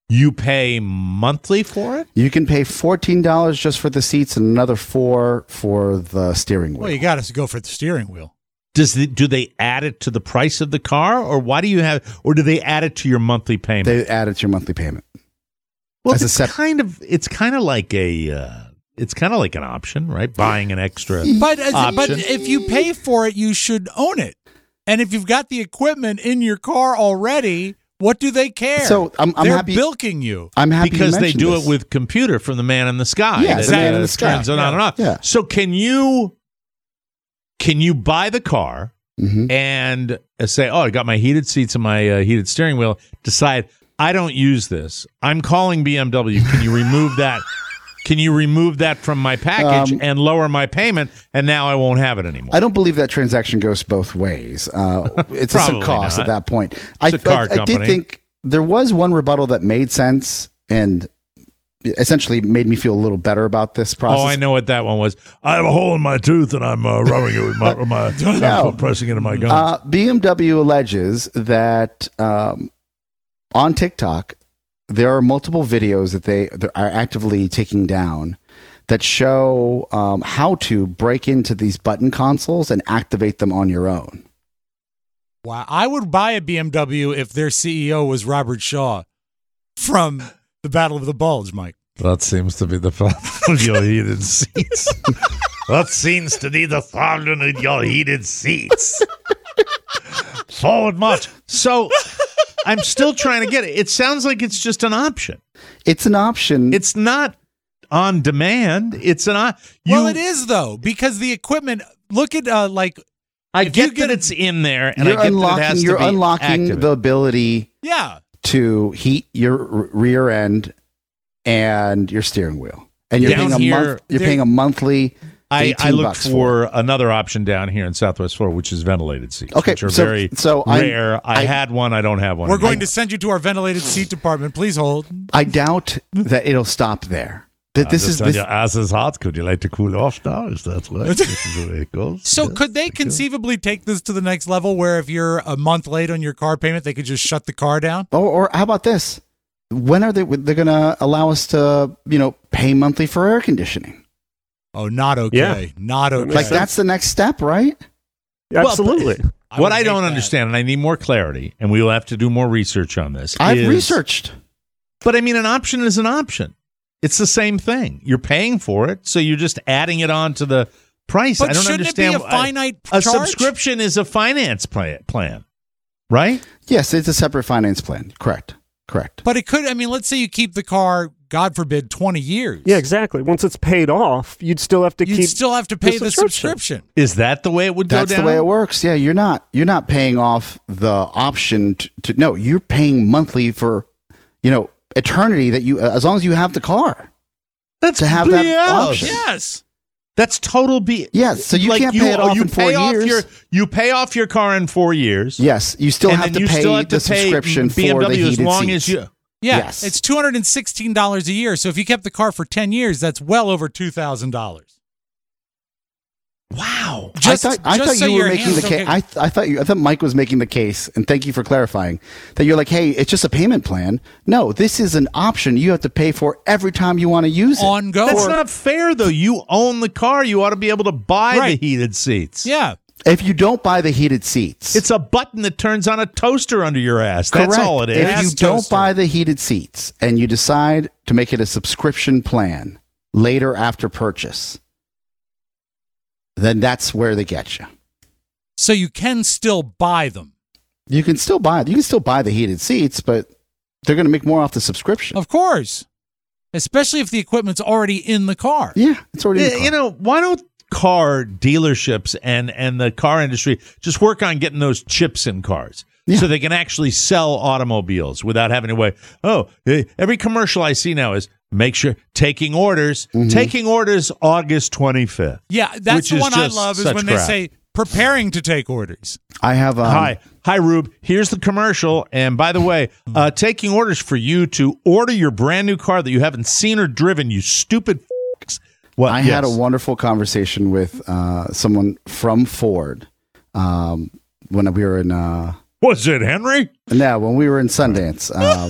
Speaker 4: you pay monthly for it?
Speaker 2: You can pay fourteen dollars just for the seats and another four for the steering wheel.
Speaker 3: Well, you got to go for the steering wheel.
Speaker 4: Does the, do they add it to the price of the car, or why do you have, or do they add it to your monthly payment?
Speaker 2: They add it to your monthly payment.
Speaker 4: Well,
Speaker 2: As a
Speaker 4: it's
Speaker 2: sep-
Speaker 4: kind of it's kind of like a uh, it's kind of like an option, right? Buying an extra
Speaker 3: But as,
Speaker 4: option.
Speaker 3: but if you pay for it, you should own it. And if you've got the equipment in your car already, what do they care?
Speaker 2: So I'm, I'm
Speaker 3: They're
Speaker 2: happy.
Speaker 3: bilking you.
Speaker 2: I'm happy
Speaker 4: because
Speaker 2: you
Speaker 4: they
Speaker 2: mentioned
Speaker 4: do
Speaker 2: this.
Speaker 4: it with computer from the man in the sky.
Speaker 2: Yeah,
Speaker 4: that,
Speaker 2: the man
Speaker 4: uh,
Speaker 2: in the sky.
Speaker 4: turns it on and off.
Speaker 2: Yeah.
Speaker 4: So can you can you buy the car
Speaker 2: Mhm.
Speaker 4: and uh, say, "Oh, I got my heated seats and my uh, heated steering wheel." Decide I don't use this. I'm calling B M W. Can you remove that? Can you remove that from my package
Speaker 2: Um,
Speaker 4: and lower my payment? And now I won't have it anymore.
Speaker 2: I don't believe that transaction goes both ways. Uh, it's a sunk
Speaker 4: Probably
Speaker 2: cost
Speaker 4: not.
Speaker 2: at that point.
Speaker 4: It's
Speaker 2: I,
Speaker 4: a car
Speaker 2: I, I did
Speaker 4: company.
Speaker 2: think there was one rebuttal that made sense and essentially made me feel a little better about this process.
Speaker 4: Oh, I know what that one was. I have a hole in my tooth and I'm uh, rubbing it with my, with my
Speaker 2: No.
Speaker 4: pressing it in my gums.
Speaker 2: Uh, B M W alleges that um, on TikTok, there are multiple videos that they that are actively taking down that show um, how to break into these button consoles and activate them on your own.
Speaker 3: Wow. I would buy a B M W if their C E O was Robert Shaw from the Battle of the Bulge, Mike.
Speaker 4: That seems to be the problem with your heated seats. That seems to be the problem with your heated seats. Forward march. So I'm still trying to get it. It sounds like it's just an option.
Speaker 2: It's an option.
Speaker 4: It's not on demand. It's an option.
Speaker 3: Well, it is, though, because the equipment, look at, uh, like,
Speaker 4: I
Speaker 3: if
Speaker 4: get,
Speaker 3: you get
Speaker 4: that
Speaker 3: a-
Speaker 4: it's in there, and
Speaker 2: you're
Speaker 4: I get
Speaker 2: unlocking,
Speaker 4: that it has
Speaker 2: you're
Speaker 4: to be
Speaker 2: unlocking
Speaker 4: activated.
Speaker 2: the ability
Speaker 3: yeah.
Speaker 2: to heat your r- rear end and your steering wheel. And you're
Speaker 4: Down
Speaker 2: paying a
Speaker 4: here,
Speaker 2: month. You're
Speaker 3: there-
Speaker 2: paying a monthly.
Speaker 4: I, I
Speaker 2: eighteen
Speaker 4: looked
Speaker 2: bucks
Speaker 4: for
Speaker 2: it.
Speaker 4: another option down here in Southwest Florida, which is ventilated seats,
Speaker 2: Okay,
Speaker 4: which are
Speaker 2: so-
Speaker 4: very
Speaker 2: so I'm-
Speaker 4: rare. I,
Speaker 2: I-
Speaker 4: had one. I don't have one.
Speaker 3: We're going
Speaker 4: anymore.
Speaker 3: to send you to our ventilated seat department. Please hold.
Speaker 2: I doubt that it'll stop there. That this is this,
Speaker 4: your ass is hot. Could you like to cool off now? Is that right? This is the way it goes.
Speaker 3: So
Speaker 4: Yes,
Speaker 3: could they
Speaker 4: thank you.
Speaker 3: conceivably take this to the next level where if you're a month late on your car payment, they could just shut the car down?
Speaker 2: or, or how about this? When are they? They're going to allow us to, you know, pay monthly for air conditioning.
Speaker 3: Oh, not okay.
Speaker 5: Yeah.
Speaker 3: Not okay.
Speaker 2: Like that's the next step, right?
Speaker 5: Absolutely.
Speaker 3: I
Speaker 4: What
Speaker 3: would
Speaker 4: I don't
Speaker 3: hate that.
Speaker 4: understand, and I need more clarity, and we will have to do more research on this.
Speaker 2: I've
Speaker 4: is-
Speaker 2: researched.
Speaker 4: But I mean, an option is an option. It's the same thing. You're paying for it, so you're just adding it on to the price.
Speaker 3: But
Speaker 4: I don't
Speaker 3: shouldn't
Speaker 4: understand.
Speaker 3: it be a finite
Speaker 4: A
Speaker 3: charge?
Speaker 4: subscription is a finance pla- plan, right?
Speaker 2: Yes, it's a separate finance plan. Correct. Correct.
Speaker 3: But it could, I mean, let's say you keep the car, God forbid, twenty years.
Speaker 5: Yeah, exactly. Once it's paid off, you'd still have to
Speaker 3: You'd
Speaker 5: keep.
Speaker 3: still have to pay the subscription.
Speaker 4: Is that the way it would
Speaker 2: That's
Speaker 4: go down?
Speaker 2: the way it works. Yeah, you're not you're not paying off the option to, to no, you're paying monthly for, you know, eternity that you as long as you have the car.
Speaker 4: That's
Speaker 2: to have that
Speaker 4: B S.
Speaker 2: option.
Speaker 3: Yes.
Speaker 4: That's total B.
Speaker 2: Yes, so you
Speaker 4: Like
Speaker 2: can't pay it off
Speaker 4: you
Speaker 2: in four
Speaker 4: pay off
Speaker 2: years.
Speaker 4: Your, you pay off your car in four years.
Speaker 2: Yes, you still
Speaker 4: and
Speaker 2: have
Speaker 4: then
Speaker 2: to
Speaker 4: you
Speaker 2: pay
Speaker 4: still have to
Speaker 2: the
Speaker 4: pay
Speaker 2: subscription
Speaker 4: B M W
Speaker 2: for the heated
Speaker 4: as long
Speaker 2: seats.
Speaker 4: as you.
Speaker 3: Yeah,
Speaker 2: Yes.
Speaker 3: it's two hundred sixteen dollars a year. So if you kept the car for ten years, that's well over two thousand dollars.
Speaker 4: Wow.
Speaker 3: Just,
Speaker 2: I thought, I
Speaker 3: just
Speaker 2: thought
Speaker 3: so
Speaker 2: you were
Speaker 3: your
Speaker 2: making
Speaker 3: hands
Speaker 2: the
Speaker 3: don't
Speaker 2: case.
Speaker 3: get-
Speaker 2: I, th- I thought you. I thought Mike was making the case, and thank you for clarifying that. You're like, hey, it's just a payment plan. No, this is an option you have to pay for every time you want to use it.
Speaker 3: Ongoing.
Speaker 4: That's not fair, though. You own the car. You ought to be able to buy
Speaker 3: Right.
Speaker 4: the heated seats.
Speaker 3: Yeah.
Speaker 2: If you don't buy the heated seats,
Speaker 4: It's a button that turns on a toaster under your ass. That's
Speaker 2: correct.
Speaker 4: all it is.
Speaker 2: If you
Speaker 3: Ass
Speaker 2: don't
Speaker 3: toaster.
Speaker 2: buy the heated seats and you decide to make it a subscription plan later after purchase, then that's where they get you.
Speaker 3: So you can still buy them.
Speaker 2: You can still buy you can still buy the heated seats, but they're going to make more off the subscription.
Speaker 3: Of course. Especially if the equipment's already in the car.
Speaker 2: Yeah, it's already in the
Speaker 4: Yeah,
Speaker 2: car.
Speaker 4: you know, why don't car dealerships and, and the car industry just work on getting those chips in cars
Speaker 2: Yeah.
Speaker 4: so they can actually sell automobiles without having to wait? Oh, eh, every commercial I see now is make sure taking orders,
Speaker 2: Mm-hmm.
Speaker 4: taking orders August twenty-fifth.
Speaker 3: Yeah, that's
Speaker 4: Which
Speaker 3: the
Speaker 4: is
Speaker 3: one I
Speaker 4: just
Speaker 3: love is
Speaker 4: such
Speaker 3: when
Speaker 4: crap.
Speaker 3: they say preparing to take orders.
Speaker 2: I have um,
Speaker 4: Hi, hi, Rube. Here's the commercial. And by the way, uh, taking orders for you to order your brand new car that you haven't seen or driven. You stupid. F- what?
Speaker 2: I
Speaker 4: yes.
Speaker 2: had a wonderful conversation with uh, someone from Ford um, when we were in. Uh,
Speaker 4: Was it Henry?
Speaker 2: no, when we were in Sundance. Um,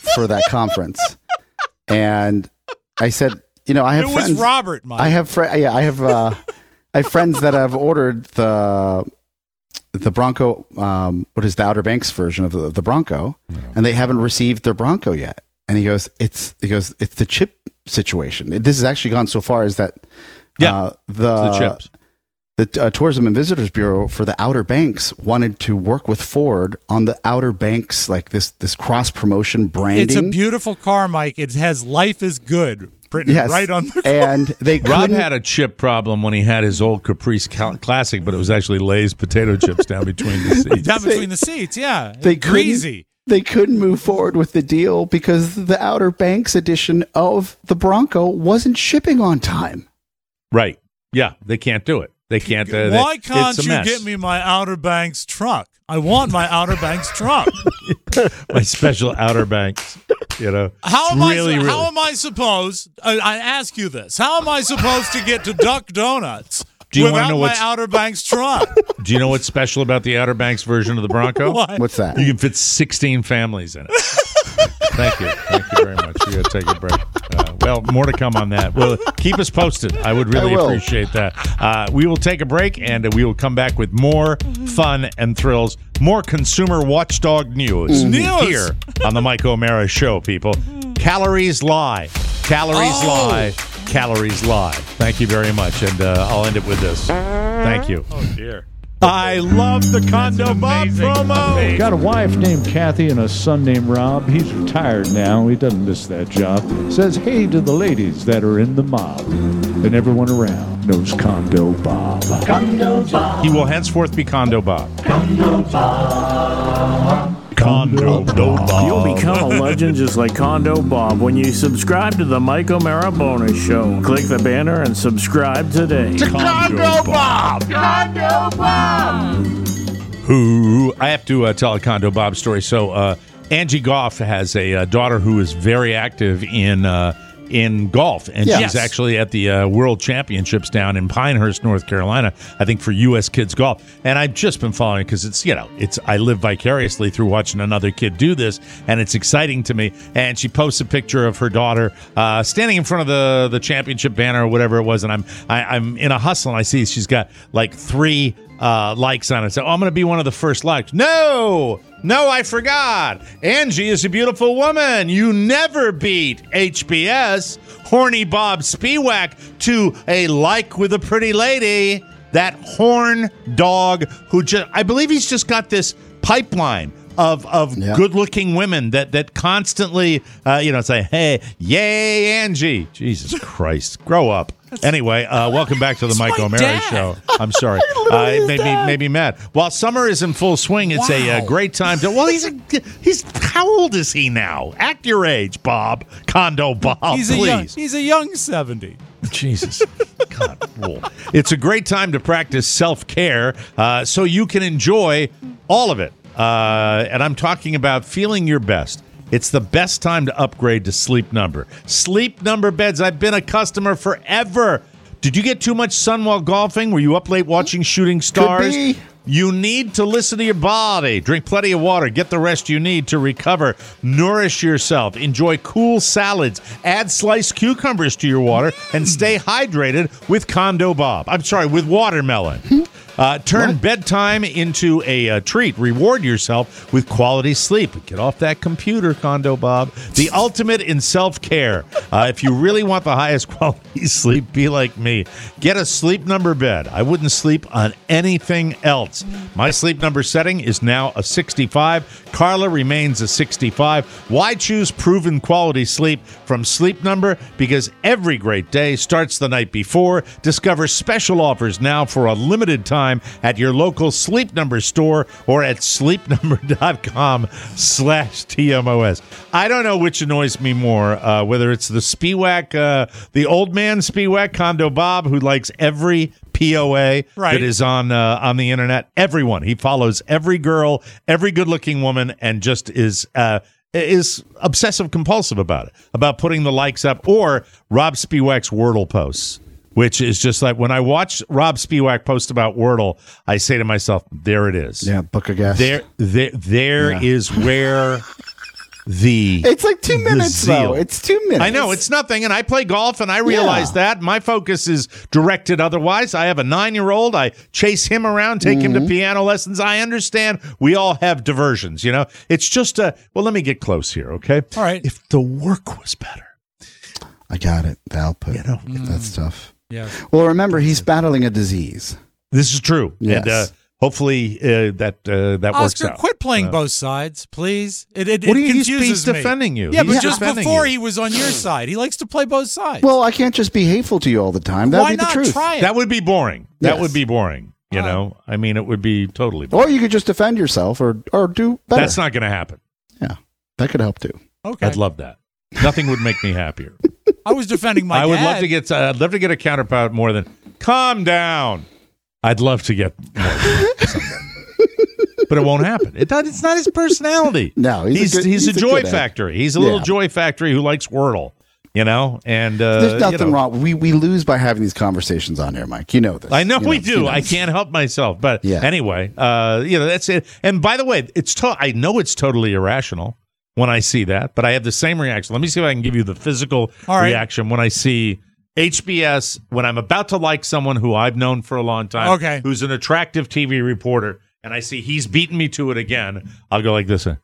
Speaker 2: for that conference. And I said, you know, I have
Speaker 3: it
Speaker 2: friends.
Speaker 3: was Robert, Mike.
Speaker 2: I have fr- yeah, I have uh, I have friends that have ordered the the Bronco. Um, what is the Outer Banks version of the, the Bronco, and they haven't received their Bronco yet. And he goes, it's he goes, it's the chip situation. This has actually gone so far as that
Speaker 4: yeah,
Speaker 2: uh, the,
Speaker 4: the chips.
Speaker 2: The uh, Tourism and Visitors Bureau for the Outer Banks wanted to work with Ford on the Outer Banks, like this this cross promotion branding.
Speaker 3: It's a beautiful car, Mike. It has "Life is Good" written
Speaker 2: yes.
Speaker 3: right on the car.
Speaker 2: And they
Speaker 4: Rob
Speaker 2: couldn't-
Speaker 4: had a chip problem when he had his old Caprice Cal- Classic, but it was actually Lay's potato chips down between the seats.
Speaker 3: Down between the seats, yeah.
Speaker 2: They
Speaker 3: Greasy.
Speaker 2: They couldn't move forward with the deal because the Outer Banks edition of the Bronco wasn't shipping on time.
Speaker 4: Right. Yeah, they can't do it. They can't. Uh,
Speaker 3: Why
Speaker 4: they,
Speaker 3: can't
Speaker 4: it's a
Speaker 3: you
Speaker 4: mess.
Speaker 3: get me my Outer Banks truck? I want my Outer Banks truck.
Speaker 4: My special Outer Banks. You know,
Speaker 3: How
Speaker 4: It's
Speaker 3: am
Speaker 4: really,
Speaker 3: I?
Speaker 4: really.
Speaker 3: How am I supposed? I, I ask you this: how am I supposed to get to Duck Donuts
Speaker 4: Do you wanna
Speaker 3: without
Speaker 4: know
Speaker 3: my
Speaker 4: what's-
Speaker 3: Outer Banks truck?
Speaker 4: Do you know what's special about the Outer Banks version of the Bronco?
Speaker 3: What?
Speaker 2: What's that?
Speaker 4: You can fit sixteen families in it. Thank you. Thank you very much. We got to take a break. Uh, well, more to come on that. Well, keep us posted. I would really
Speaker 2: I will.
Speaker 4: appreciate that. Uh, we will take a break, and we will come back with more fun and thrills, more consumer watchdog news,
Speaker 3: News.
Speaker 4: here on the Mike O'Mara Show, people. Calories lie. Calories
Speaker 3: Oh.
Speaker 4: lie. Calories lie. Thank you very much, and uh, I'll end it with this. Thank you.
Speaker 3: Oh dear.
Speaker 4: I love the Condo Bob promo.
Speaker 10: Got a wife named Kathy and a son named Rob. He's retired now. He doesn't miss that job. Says hey to the ladies that are in the mob. And everyone around knows Condo Bob.
Speaker 11: Condo Bob.
Speaker 4: He will henceforth be Condo Bob.
Speaker 11: Condo Bob.
Speaker 4: Condo Bob.
Speaker 16: You'll become a legend just like Condo Bob when you subscribe to the Mike O'Mara Bonus Show. Click the banner and subscribe today.
Speaker 12: To Condo Bob! Condo Bob!
Speaker 4: Who I have to uh, tell a Condo Bob story. So uh, Angie Goff has a uh, daughter who is very active in uh, in golf, and
Speaker 2: Yes.
Speaker 4: she's actually at the uh, World Championships down in Pinehurst, North Carolina. I think for U S kids golf, and I've just been following because it's you know it's I live vicariously through watching another kid do this, and it's exciting to me. And she posts a picture of her daughter uh, standing in front of the the championship banner or whatever it was, and I'm I, I'm in a hustle, and I see she's got like three. Uh, likes on it. So oh, I'm going to be one of the first likes. No, no, I forgot. Angie is a beautiful woman. You never beat H B S, Horny Bob Spiewak, to a like with a pretty lady. That horn dog who just, I believe he's just got this pipeline of of
Speaker 2: Yeah.
Speaker 4: good-looking women that that constantly, uh, you know, say, hey, yay, Angie. Jesus Christ, grow up. Anyway, uh, welcome back to the Mike
Speaker 3: my
Speaker 4: O'Mara
Speaker 3: dad.
Speaker 4: Show. I'm sorry. Uh, it made me, made me mad. While summer is in full swing, it's a, uh
Speaker 3: Wow.
Speaker 4: great time to. Well, he's a, he's how old is he now? Act your age, Bob. Condo Bob,
Speaker 3: He's a
Speaker 4: please.
Speaker 3: young. He's a young seventy.
Speaker 4: Jesus. God. Whoa. It's a great time to practice self-care uh, so you can enjoy all of it. Uh, and I'm talking about feeling your best. It's the best time to upgrade to Sleep Number. Sleep Number beds. I've been a customer forever. Did you get too much sun while golfing? Were you up late watching shooting stars?
Speaker 2: be.
Speaker 4: You need to listen to your body. Drink plenty of water. Get the rest you need to recover. Nourish yourself. Enjoy cool salads. Add sliced cucumbers to your water and stay hydrated with Condo Bob. I'm sorry, with watermelon. Uh, turn bedtime into a uh, treat. Reward yourself with quality sleep. Get off that computer, Condo Bob. The ultimate in self-care. Uh, if you really want the highest quality sleep, be like me. Get a Sleep Number bed. I wouldn't sleep on anything else. My Sleep Number setting is now a sixty-five. Carla remains a sixty-five. Why choose proven quality sleep from Sleep Number? Because every great day starts the night before. Discover special offers now for a limited time at your local Sleep Number store or at sleepnumber.com slash TMOS. I don't know which annoys me more, uh, whether it's the Spiewak, uh, the old man Spiewak, Condo Bob, who likes every P O A
Speaker 3: Right.
Speaker 4: that is on uh, on the internet. Everyone. He follows every girl, every good-looking woman, and just is uh, is obsessive compulsive about it, about putting the likes up, or Rob Spiewak's Wordle posts, which is just like when I watch Rob Spiewak post about Wordle, I say to myself, there it is.
Speaker 2: Yeah, book a guest.
Speaker 4: There, there, there
Speaker 2: Yeah.
Speaker 4: is where the
Speaker 2: It's like two
Speaker 4: the
Speaker 2: minutes,
Speaker 4: zeal.
Speaker 2: though. It's two minutes.
Speaker 4: I know, it's nothing, and I play golf, and I realize
Speaker 2: Yeah.
Speaker 4: that. My focus is directed otherwise. I have a nine-year-old. I chase him around, take him to piano lessons. I understand we all have diversions, you know? It's just a, well, let me get close here, okay?
Speaker 3: All right.
Speaker 4: If the work was better.
Speaker 2: I got it. The output.
Speaker 4: You know,
Speaker 2: that's tough.
Speaker 3: Yeah.
Speaker 2: Well, remember, he's battling a disease.
Speaker 4: This is true.
Speaker 2: Yes.
Speaker 4: And uh, hopefully uh, that uh, that works
Speaker 3: Oscar,
Speaker 4: out.
Speaker 3: quit playing
Speaker 4: Uh,
Speaker 3: both sides, please. It, it,
Speaker 4: What
Speaker 3: it
Speaker 4: do you- he's-
Speaker 3: confuses
Speaker 4: he's
Speaker 3: me.
Speaker 4: defending you.
Speaker 3: Yeah,
Speaker 4: He's
Speaker 3: but just
Speaker 4: defending
Speaker 3: before
Speaker 4: you.
Speaker 3: he was on your side. He likes to play both sides.
Speaker 2: Well, I can't just be hateful to you all the time. That'd
Speaker 3: Why
Speaker 2: be the
Speaker 3: not
Speaker 2: truth.
Speaker 3: try it?
Speaker 4: That would be boring. That
Speaker 2: Yes.
Speaker 4: would be boring. You know, I mean, it would be totally boring.
Speaker 2: Or you could just defend yourself or, or do better.
Speaker 4: That's not going to happen.
Speaker 2: Yeah, that could help too.
Speaker 3: Okay.
Speaker 4: I'd love that. Nothing would make me happier.
Speaker 3: I was defending my
Speaker 4: I would
Speaker 3: dad.
Speaker 4: love to get. Uh, I'd love to get a counterpart more than calm down. I'd love to get more, someday. But it won't happen. It, that- it's not his personality.
Speaker 2: No, he's a
Speaker 4: he's
Speaker 2: good-
Speaker 4: he's,
Speaker 2: he's
Speaker 4: a
Speaker 2: a
Speaker 4: joy
Speaker 2: good egg.
Speaker 4: factory. He's a little
Speaker 2: Yeah.
Speaker 4: joy factory who likes Wordle. You know, and uh,
Speaker 2: There's nothing
Speaker 4: you know.
Speaker 2: wrong. We we lose by having these conversations on here, Mike. You know this.
Speaker 4: I know
Speaker 2: You
Speaker 4: we
Speaker 2: you
Speaker 4: do.
Speaker 2: know.
Speaker 4: I can't help myself. But
Speaker 2: Yeah.
Speaker 4: anyway, uh, you know, that's it. And by the way, it's to- I know it's totally irrational when I see that, but I have the same reaction. Let me see if I can give you the physical
Speaker 3: All right.
Speaker 4: reaction when I see H B S, when I'm about to like someone who I've known for a long time,
Speaker 3: Okay.
Speaker 4: who's an attractive T V reporter, and I see he's beaten me to it again, I'll go like this. uh,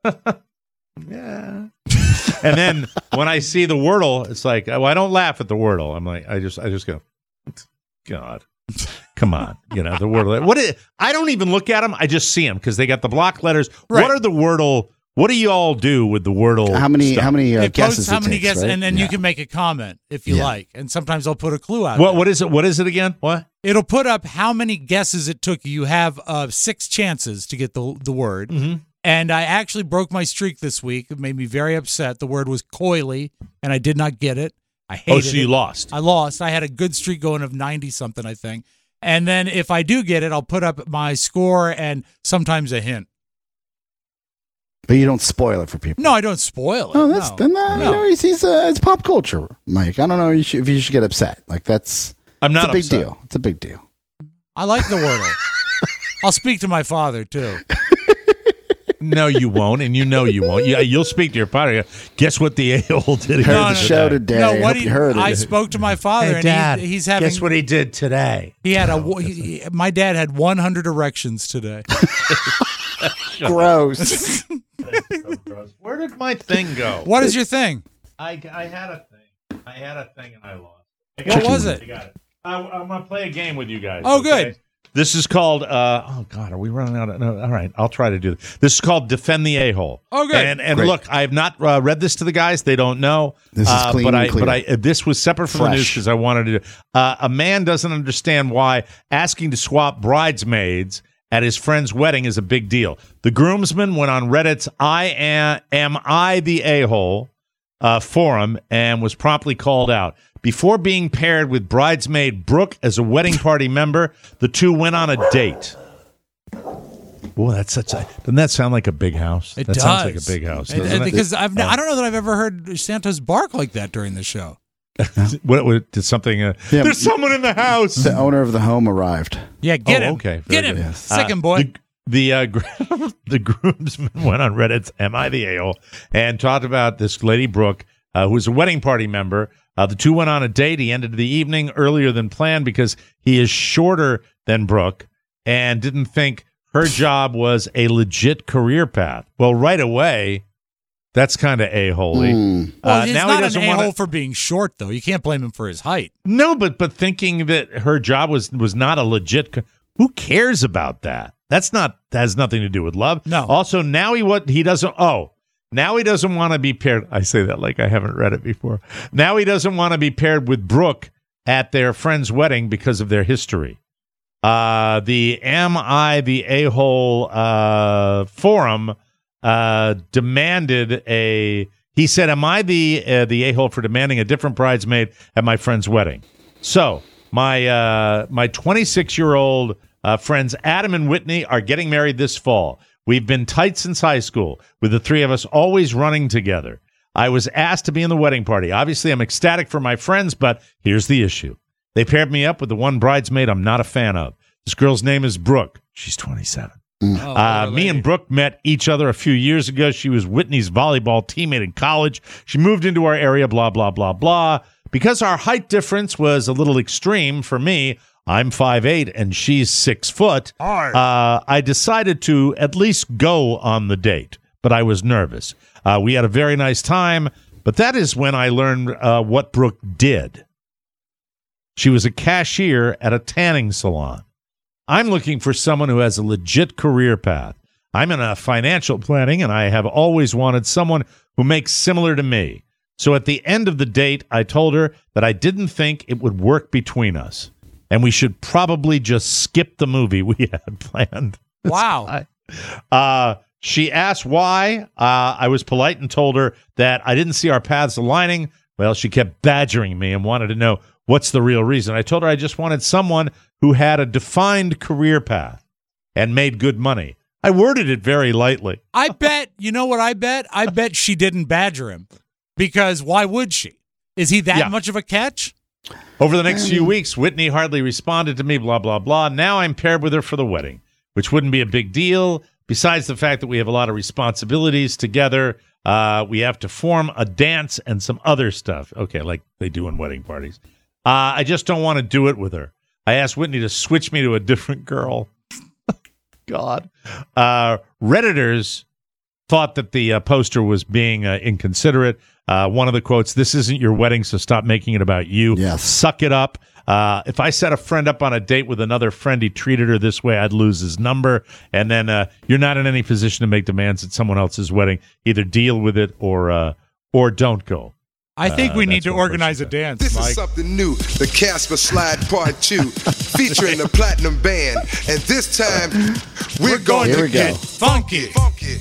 Speaker 4: yeah. And then when I see the Wordle, it's like, well, I don't laugh at the Wordle. I'm like, I just, I just go, God, come on, you know the Wordle. What is? I don't even look at them. I just see them because they got the block letters.
Speaker 3: Right.
Speaker 4: What are the Wordle? What do you all do with the Wordle?
Speaker 2: How many
Speaker 4: stuff?
Speaker 2: how many uh,
Speaker 3: it
Speaker 2: guesses
Speaker 3: posts
Speaker 2: it
Speaker 3: how many
Speaker 2: takes,
Speaker 3: guesses,
Speaker 2: right?
Speaker 3: and then
Speaker 2: Yeah.
Speaker 3: you can make a comment if you
Speaker 2: Yeah.
Speaker 3: like. And sometimes I'll put a clue out.
Speaker 4: What?
Speaker 3: there.
Speaker 4: What is it? What is it again? What?
Speaker 3: It'll put up how many guesses it took you. You have uh, six chances to get the the word.
Speaker 4: Mm-hmm.
Speaker 3: And I actually broke my streak this week. It made me very upset. The word was coily, and I did not get it. I hated
Speaker 4: Oh, so you
Speaker 3: it.
Speaker 4: lost.
Speaker 3: I lost. I had a good streak going of ninety something, I think. And then if I do get it, I'll put up my score and sometimes a hint.
Speaker 2: But you don't spoil it for people.
Speaker 3: No, I don't spoil it.
Speaker 2: Oh, that's
Speaker 3: no.
Speaker 2: then uh, you
Speaker 3: No.
Speaker 2: know he's, he's uh, it's pop culture, Mike. I don't know you should, if you should get upset. Like that's
Speaker 4: I'm not
Speaker 2: it's a big
Speaker 4: upset.
Speaker 2: deal. It's a big deal.
Speaker 3: I like the Wordle. I'll speak to my father, too.
Speaker 4: No, you won't, and you know you won't. Yeah, you'll speak to your father. Guess what the a-hole did?
Speaker 2: Heard
Speaker 3: No,
Speaker 2: the
Speaker 3: no,
Speaker 2: show today.
Speaker 3: No,
Speaker 2: I
Speaker 3: what
Speaker 2: hope
Speaker 3: he,
Speaker 2: you heard it.
Speaker 3: I spoke to my father,
Speaker 4: Hey,
Speaker 3: and
Speaker 4: Dad,
Speaker 3: he, he's having.
Speaker 4: guess what he did today?
Speaker 3: He had a. He, my dad had one hundred erections today.
Speaker 2: Gross.
Speaker 4: Where did my thing go?
Speaker 3: What is your thing?
Speaker 4: I, I had a thing. I had a thing and I lost. I
Speaker 3: What was
Speaker 4: I
Speaker 3: it?
Speaker 4: got it. I, I'm going to play a game with you guys.
Speaker 3: Oh,
Speaker 4: okay?
Speaker 3: good.
Speaker 4: This is called, uh, oh, God, are we running out of, no, all right, I'll try to do this. This is called Defend the A-Hole.
Speaker 3: Oh, good.
Speaker 4: And, and
Speaker 2: Great.
Speaker 4: look, I have not uh, read this to the guys. They don't know.
Speaker 2: This is
Speaker 4: uh,
Speaker 2: clean
Speaker 4: but
Speaker 2: and
Speaker 4: I,
Speaker 2: clear.
Speaker 4: But I, uh, this was separate from the
Speaker 2: Fresh.
Speaker 4: news because I wanted to do uh, a man doesn't understand why asking to swap bridesmaids at his friend's wedding is a big deal. The groomsman went on Reddit's I am, am I the A-hole uh, forum and was promptly called out. Before being paired with bridesmaid Brooke as a wedding party member, the two went on a date. Boy, that's such a. Doesn't that sound like a big house?
Speaker 3: It
Speaker 4: that
Speaker 3: does.
Speaker 4: sounds like a big house.
Speaker 3: And-
Speaker 4: doesn't
Speaker 3: and
Speaker 4: it?
Speaker 3: because I've,
Speaker 4: Uh,
Speaker 3: I don't know that I've ever heard Santos bark like that during the show.
Speaker 4: what, what did something? Uh,
Speaker 2: Yeah,
Speaker 4: there's someone in the house.
Speaker 2: The owner of the home arrived.
Speaker 3: Yeah, get
Speaker 4: Oh,
Speaker 3: him.
Speaker 4: okay.
Speaker 3: Get
Speaker 4: Very
Speaker 3: him.
Speaker 4: good.
Speaker 2: Yes.
Speaker 3: Sick him,
Speaker 4: Uh,
Speaker 3: boy.
Speaker 4: The, the, uh, gr- the groomsman went on Reddit's Am I the A-hole and talked about this lady, Brooke, uh, who was a wedding party member. Uh, the two went on a date. He ended the evening earlier than planned because he is shorter than Brooke and didn't think her job was a legit career path. Well, right away, that's kind of a-holy.
Speaker 2: Mm.
Speaker 3: Well,
Speaker 4: Uh,
Speaker 3: he's
Speaker 4: now
Speaker 3: not
Speaker 4: he doesn't
Speaker 3: an
Speaker 4: want
Speaker 3: a-hole
Speaker 4: to.
Speaker 3: for being short, though. You can't blame him for his height.
Speaker 4: No, but but thinking that her job was was not a legit. Co- who cares about that? That's not that has nothing to do with love.
Speaker 3: No.
Speaker 4: Also, now he what he doesn't. Oh, now he doesn't want to be paired. I say that like I haven't read it before. Now he doesn't want to be paired with Brooke at their friend's wedding because of their history. Uh, the Am I the A-hole uh, forum uh, demanded a. He said, "Am I the uh, the a-hole for demanding a different bridesmaid at my friend's wedding?" So my uh, my twenty-six year old uh, friends Adam and Whitney are getting married this fall. We've been tight since high school, with the three of us always running together. I was asked to be in the wedding party. Obviously, I'm ecstatic for my friends, but here's the issue: they paired me up with the one bridesmaid I'm not a fan of. This girl's name is Brooke. She's twenty-seven.
Speaker 2: Mm.
Speaker 4: Oh, uh, me and Brooke met each other a few years ago. She was Whitney's volleyball teammate in college. She moved into our area, blah, blah, blah, blah. Because our height difference was a little extreme for me, I'm five eight and she's six foot, uh, I decided to at least go on the date, but I was nervous. Uh, we had a very nice time, but that is when I learned uh, what Brooke did. She was a cashier at a tanning salon. I'm looking for someone who has a legit career path. I'm in a financial planning, and I have always wanted someone who makes similar to me. So at the end of the date, I told her that I didn't think it would work between us, and we should probably just skip the movie we had planned.
Speaker 3: Wow.
Speaker 4: uh, she asked why. Uh, I was polite and told her that I didn't see our paths aligning. Well, she kept badgering me and wanted to know what's the real reason. I told her I just wanted someone who had a defined career path and made good money. I worded it very lightly.
Speaker 3: I bet, you know what I bet? I bet she didn't badger him. Because why would she? Is he that
Speaker 4: Yeah.
Speaker 3: much of a catch?
Speaker 4: Over the next few weeks, Whitney hardly responded to me, blah, blah, blah. Now I'm paired with her for the wedding, which wouldn't be a big deal. Besides the fact that we have a lot of responsibilities together, uh, we have to form a dance and some other stuff. Okay, like they do in wedding parties. Uh, I just don't want to do it with her. I asked Whitney to switch me to a different girl. God. Uh, Redditors thought that the uh, poster was being uh, inconsiderate. Uh, one of the quotes, "This isn't your wedding, so stop making it about you.
Speaker 2: Yes.
Speaker 4: Suck it up. Uh, if I set a friend up on a date with another friend, he treated her this way, I'd lose his number. And then uh, you're not in any position to make demands at someone else's wedding. Either deal with it or uh, or don't go."
Speaker 3: I think
Speaker 4: Uh,
Speaker 3: we need
Speaker 4: that's
Speaker 3: to
Speaker 4: what
Speaker 3: organize a dance,
Speaker 17: This
Speaker 3: Mike.
Speaker 17: is something new, the Casper Slide Part two, featuring the Platinum Band. And this time, we're, going
Speaker 2: Here
Speaker 17: to
Speaker 2: we
Speaker 17: get
Speaker 2: go.
Speaker 3: funky.
Speaker 17: funky.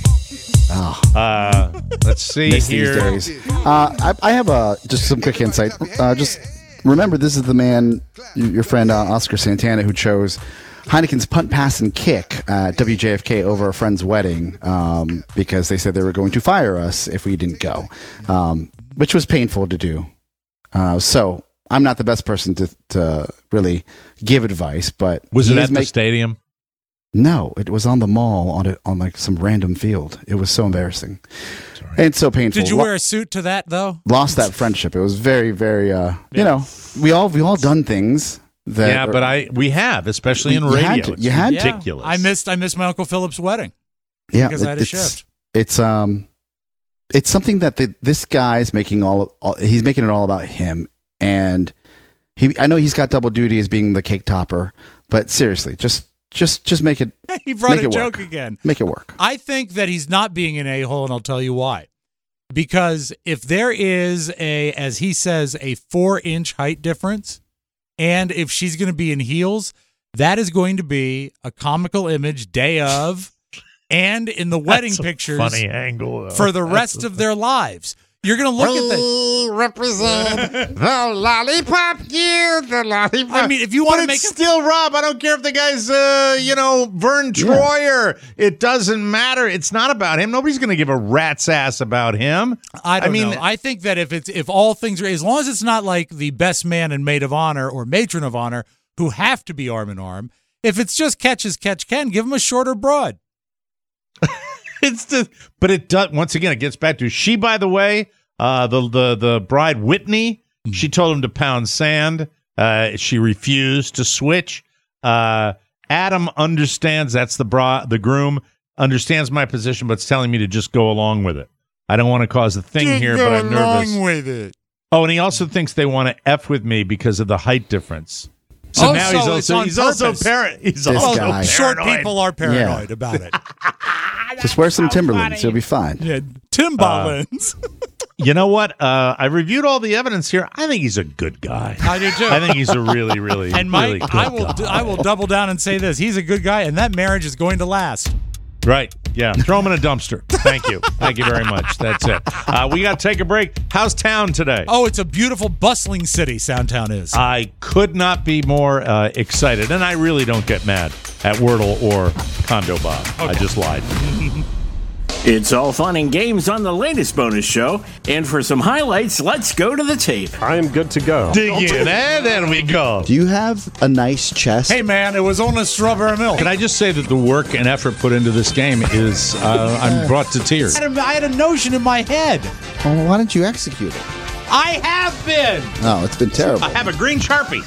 Speaker 2: Oh,
Speaker 4: Uh, let's see
Speaker 2: miss
Speaker 4: here.
Speaker 2: these days. Uh, I, I have uh, just some quick insight. Uh, just remember, this is the man, y- your friend uh, Oscar Santana, who chose Heineken's punt, pass, and kick at W J F K over a friend's wedding um, because they said they were going to fire us if we didn't go, um, which was painful to do. Uh, so I'm not the best person to, to really give advice, but
Speaker 4: Was
Speaker 2: he
Speaker 4: it
Speaker 2: is
Speaker 4: at the
Speaker 2: make-
Speaker 4: stadium?
Speaker 2: No, it was on the mall on a, on like some random field. It was so embarrassing and so painful.
Speaker 3: Did you
Speaker 2: Lo-
Speaker 3: wear a suit to that, though?
Speaker 2: lost that friendship. It was very, very. Uh, you know, we all we all done things that.
Speaker 4: Yeah, but I we have, especially in
Speaker 2: You had
Speaker 4: radio.
Speaker 2: to.
Speaker 4: It's
Speaker 2: You had to.
Speaker 4: ridiculous.
Speaker 3: I missed I missed my Uncle Philip's wedding
Speaker 2: yeah,
Speaker 3: because I had a
Speaker 2: it's,
Speaker 3: shift.
Speaker 2: It's um, it's something that the, this guy's making all, all. He's making it all about him, and he. I know he's got double duty as being the cake topper, but seriously, just just just make it.
Speaker 3: He brought
Speaker 2: make
Speaker 3: a
Speaker 2: it
Speaker 3: joke
Speaker 2: work.
Speaker 3: again.
Speaker 2: Make it work.
Speaker 3: I think that he's not being an a-hole, and I'll tell you why. Because if there is a, as he says, a four-inch height difference, and if she's going to be in heels, that is going to be a comical image day of, and in the wedding
Speaker 4: That's a
Speaker 3: pictures
Speaker 4: funny angle though.
Speaker 3: for the
Speaker 4: That's
Speaker 3: rest
Speaker 4: a-
Speaker 3: of their lives. You're going to look at the.
Speaker 12: We represent the lollipop you, the lollipop.
Speaker 3: I mean, if you want
Speaker 4: But
Speaker 3: to make
Speaker 4: it's
Speaker 3: it,
Speaker 4: still Rob. I don't care if the guy's, uh, you know, Vern Troyer. It doesn't matter. It's not about him. Nobody's going to give a rat's ass about him.
Speaker 3: I don't
Speaker 4: I mean,
Speaker 3: know. I think that if it's if all things are, as long as it's not like the best man and maid of honor or matron of honor who have to be arm in arm. If it's just catch as catch can, give him a shorter broad.
Speaker 4: It's the, but it does. Once again, it gets back to she. By the way, uh, the the the bride Whitney, she told him to pound sand. Uh, she refused to switch. Uh, Adam understands. That's the bra. The groom understands my position, but's telling me to just go along with it. I don't want to cause a thing
Speaker 3: Just
Speaker 4: here,
Speaker 3: go
Speaker 4: but I'm nervous.
Speaker 3: along with it.
Speaker 4: Oh, and he also thinks they want to f with me because of the height difference. So
Speaker 3: Oh,
Speaker 4: now
Speaker 3: so
Speaker 4: he's
Speaker 3: it's
Speaker 4: also
Speaker 3: on
Speaker 4: he's also
Speaker 3: purpose.
Speaker 4: parent. He's
Speaker 2: This
Speaker 4: also
Speaker 2: guy.
Speaker 3: Short
Speaker 4: paranoid.
Speaker 3: people are paranoid about it.
Speaker 2: Just wear some Timberlands. You'll be fine.
Speaker 3: Yeah, Timberlands.
Speaker 4: You know what? Uh, I reviewed all the evidence here. I think he's a good guy.
Speaker 3: I do too.
Speaker 4: I think he's a really, really,
Speaker 3: and Mike,
Speaker 4: really good
Speaker 3: I will
Speaker 4: guy.
Speaker 3: I will double down and say this: he's a good guy, and that marriage is going to last.
Speaker 4: Right. Yeah. Throw him in a dumpster. Thank you. Thank you very much. That's it. Uh, we got to take a break. How's town today?
Speaker 3: Oh, it's a beautiful, bustling city. Soundtown is.
Speaker 4: I could not be more uh, excited, and I really don't get mad at Wordle or Condo Bob. I just lied.
Speaker 16: It's all fun and games on the latest bonus show. And for some highlights, let's go to the tape.
Speaker 5: I am good to go.
Speaker 4: Dig in, and there we go.
Speaker 2: Do you have a nice chest?
Speaker 3: Hey, man, it was only strawberry milk.
Speaker 4: Can I just say that the work and effort put into this game is, uh, I'm brought to tears.
Speaker 3: I had, a, I had a notion in my head.
Speaker 2: Well, why don't you execute it?
Speaker 3: I have been.
Speaker 2: No, it's been terrible.
Speaker 4: I have a green Sharpie.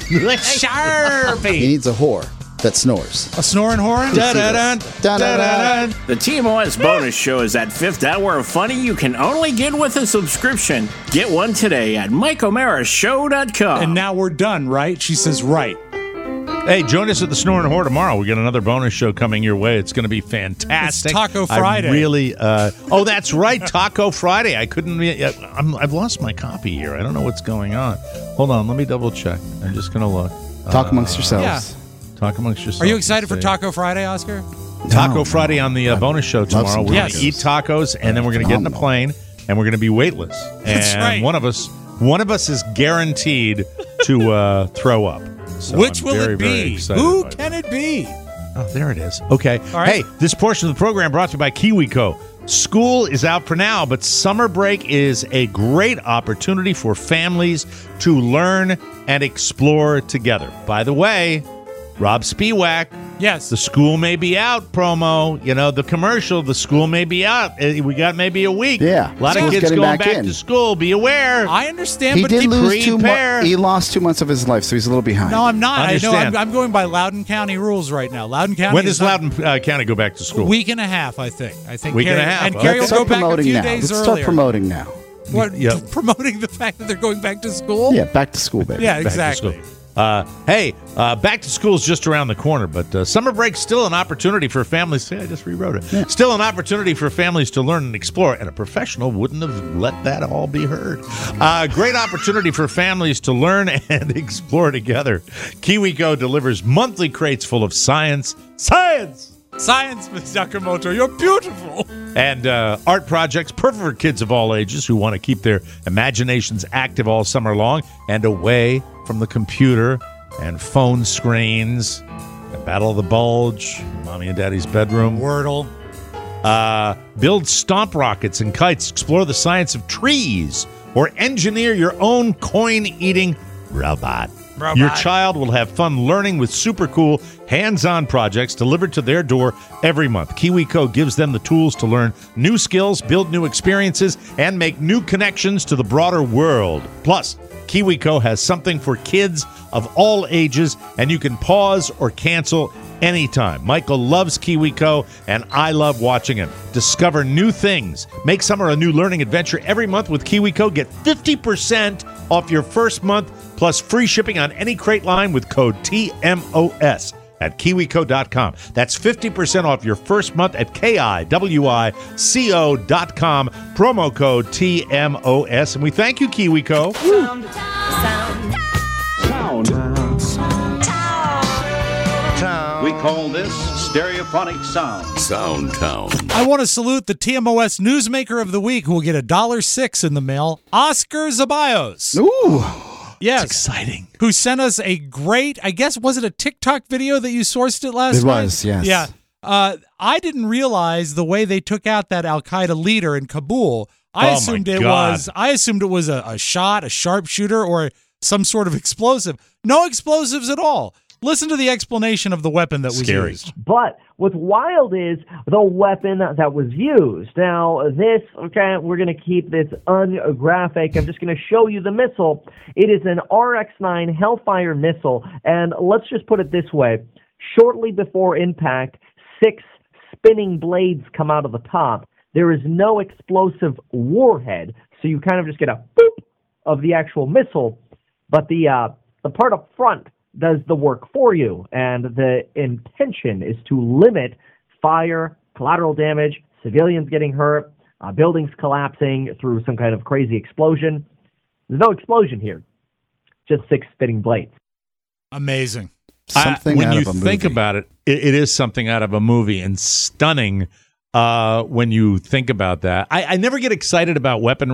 Speaker 3: Sharpie.
Speaker 2: He needs a whore that snores.
Speaker 3: A snoring horn?
Speaker 2: Da-da-dun, da-da-dun.
Speaker 16: The T M O S bonus show is that fifth hour of funny you can only get with a subscription. Get one today at mike o'mara show dot com.
Speaker 3: And now we're done, right? She says right.
Speaker 4: Hey, join us at the Snoring Whore tomorrow. We got another bonus show coming your way. It's going to be fantastic.
Speaker 3: It's Taco Friday.
Speaker 4: I really, uh, oh, that's right, Taco Friday. I couldn't, I'm, I've lost my copy here. I don't know what's going on. Hold on, let me double check. I'm just going to look.
Speaker 2: Talk amongst
Speaker 4: Uh,
Speaker 2: yourselves.
Speaker 3: Yeah.
Speaker 4: Talk amongst yourselves.
Speaker 3: Are you excited for
Speaker 4: See.
Speaker 3: Taco Friday, Oscar?
Speaker 4: Taco
Speaker 2: No,
Speaker 4: Friday on the uh, bonus show tomorrow.
Speaker 2: some
Speaker 4: We're
Speaker 3: tacos.
Speaker 4: going to eat tacos, and then we're going to get in a plane, and we're going to be weightless. And
Speaker 3: That's right.
Speaker 4: one of us, one of us is guaranteed to uh, throw up. So
Speaker 3: Which
Speaker 4: I'm
Speaker 3: will
Speaker 4: very,
Speaker 3: it
Speaker 4: very
Speaker 3: be?
Speaker 4: excited
Speaker 3: Who
Speaker 4: about it.
Speaker 3: can it be?
Speaker 4: Oh, there it is. Okay.
Speaker 3: right.
Speaker 4: Hey, this portion of the program brought to you by KiwiCo. School is out for now, but summer break is a great opportunity for families to learn and explore together. By the way, Rob Spiewak,
Speaker 3: Yes.
Speaker 4: the school may be out promo, you know, the commercial, the school may be out. Uh, We got maybe a week.
Speaker 2: Yeah.
Speaker 4: A lot of
Speaker 2: School's
Speaker 4: kids
Speaker 2: getting
Speaker 4: going
Speaker 2: back
Speaker 4: back
Speaker 2: in.
Speaker 4: to school. Be aware.
Speaker 3: I understand,
Speaker 2: He
Speaker 3: but
Speaker 2: did
Speaker 3: keep
Speaker 2: lose two
Speaker 4: prepare.
Speaker 2: months. He lost two months of his life, so he's a little behind.
Speaker 3: No, I'm not. I know.
Speaker 4: Understand.
Speaker 3: I'm, I'm going by Loudoun County rules right now. Loudoun County.
Speaker 4: When
Speaker 3: is
Speaker 4: does
Speaker 3: not-
Speaker 4: Loudoun uh, County go back to school?
Speaker 3: Week and a half, I think. I think.
Speaker 4: Week and
Speaker 3: Carrie,
Speaker 4: a half,
Speaker 3: And
Speaker 4: okay.
Speaker 3: Carrie
Speaker 2: Let's
Speaker 3: will go
Speaker 2: start
Speaker 3: back a
Speaker 2: promoting
Speaker 3: few
Speaker 2: now.
Speaker 3: days
Speaker 2: Let's
Speaker 3: earlier.
Speaker 2: start promoting now.
Speaker 3: What?
Speaker 4: Yep.
Speaker 3: Promoting the fact that they're going back to school?
Speaker 2: Yeah, back to school, baby.
Speaker 3: Yeah,
Speaker 4: Back to
Speaker 3: exactly.
Speaker 4: school. Uh, hey, uh, back to school is just around the corner, but uh, summer break's still an opportunity for families. See, I just rewrote it.
Speaker 2: Yeah.
Speaker 4: Still an opportunity for families to learn and explore, and a professional wouldn't have let that all be heard. Uh, great opportunity for families to learn and explore together. KiwiCo delivers monthly crates full of science, science,
Speaker 3: Science, Miss Nakamoto, you're beautiful.
Speaker 4: and uh, art projects, perfect for kids of all ages who want to keep their imaginations active all summer long and away from the computer and phone screens and Battle of the Bulge, Mommy and Daddy's bedroom.
Speaker 3: Wordle.
Speaker 4: Uh, build stomp rockets and kites, explore the science of trees, or engineer your own coin-eating robot.
Speaker 3: Robot.
Speaker 4: Your child will have fun learning with super cool hands-on projects delivered to their door every month. KiwiCo gives them the tools to learn new skills, build new experiences, and make new connections to the broader world. Plus, KiwiCo has something for kids of all ages, and you can pause or cancel anytime. Michael loves KiwiCo, and I love watching him. Discover new things. Make summer a new learning adventure every month with KiwiCo. Get fifty percent off your first month, plus free shipping on any crate line with code T M O S at kiwico dot com. That's fifty percent off your first month at K I W I C O dot com. Promo code T M O S. And we thank you, KiwiCo.
Speaker 18: Sound. Sound.
Speaker 19: We call this stereophonic sound.
Speaker 1: Soundtown.
Speaker 3: I want to salute the T M O S Newsmaker of the Week, who will get a dollar six in the mail, Oscar Zabayos.
Speaker 2: Ooh.
Speaker 3: Yes.
Speaker 4: That's exciting.
Speaker 3: Who sent us a great, I guess, was it a TikTok video that you sourced it last
Speaker 2: It
Speaker 3: night?
Speaker 2: was, yes.
Speaker 3: Yeah. Uh, I didn't realize the way they took out that Al-Qaeda leader in Kabul. I
Speaker 4: Oh, my
Speaker 3: assumed it
Speaker 4: God.
Speaker 3: was I assumed it was a, a shot, a sharpshooter, or some sort of explosive. No explosives at all. Listen to the explanation of the weapon that was
Speaker 4: Scary.
Speaker 3: used.
Speaker 20: But what's wild is the weapon that was used. Now, this, okay, we're going to keep this ungraphic. I'm just going to show you the missile. It is an R X nine Hellfire missile, and let's just put it this way. Shortly before impact, six spinning blades come out of the top. There is no explosive warhead, so you kind of just get a boop of the actual missile, but the uh, the part up front does the work for you, and the intention is to limit fire, collateral damage, civilians getting hurt, uh, buildings collapsing through some kind of crazy explosion. There's no explosion here, just six spinning blades.
Speaker 3: Amazing.
Speaker 2: Something
Speaker 4: I, when
Speaker 2: out
Speaker 4: you
Speaker 2: of a
Speaker 4: think
Speaker 2: movie.
Speaker 4: about it, it, it is something out of a movie, and stunning uh, when you think about that. I, I never get excited about weaponry.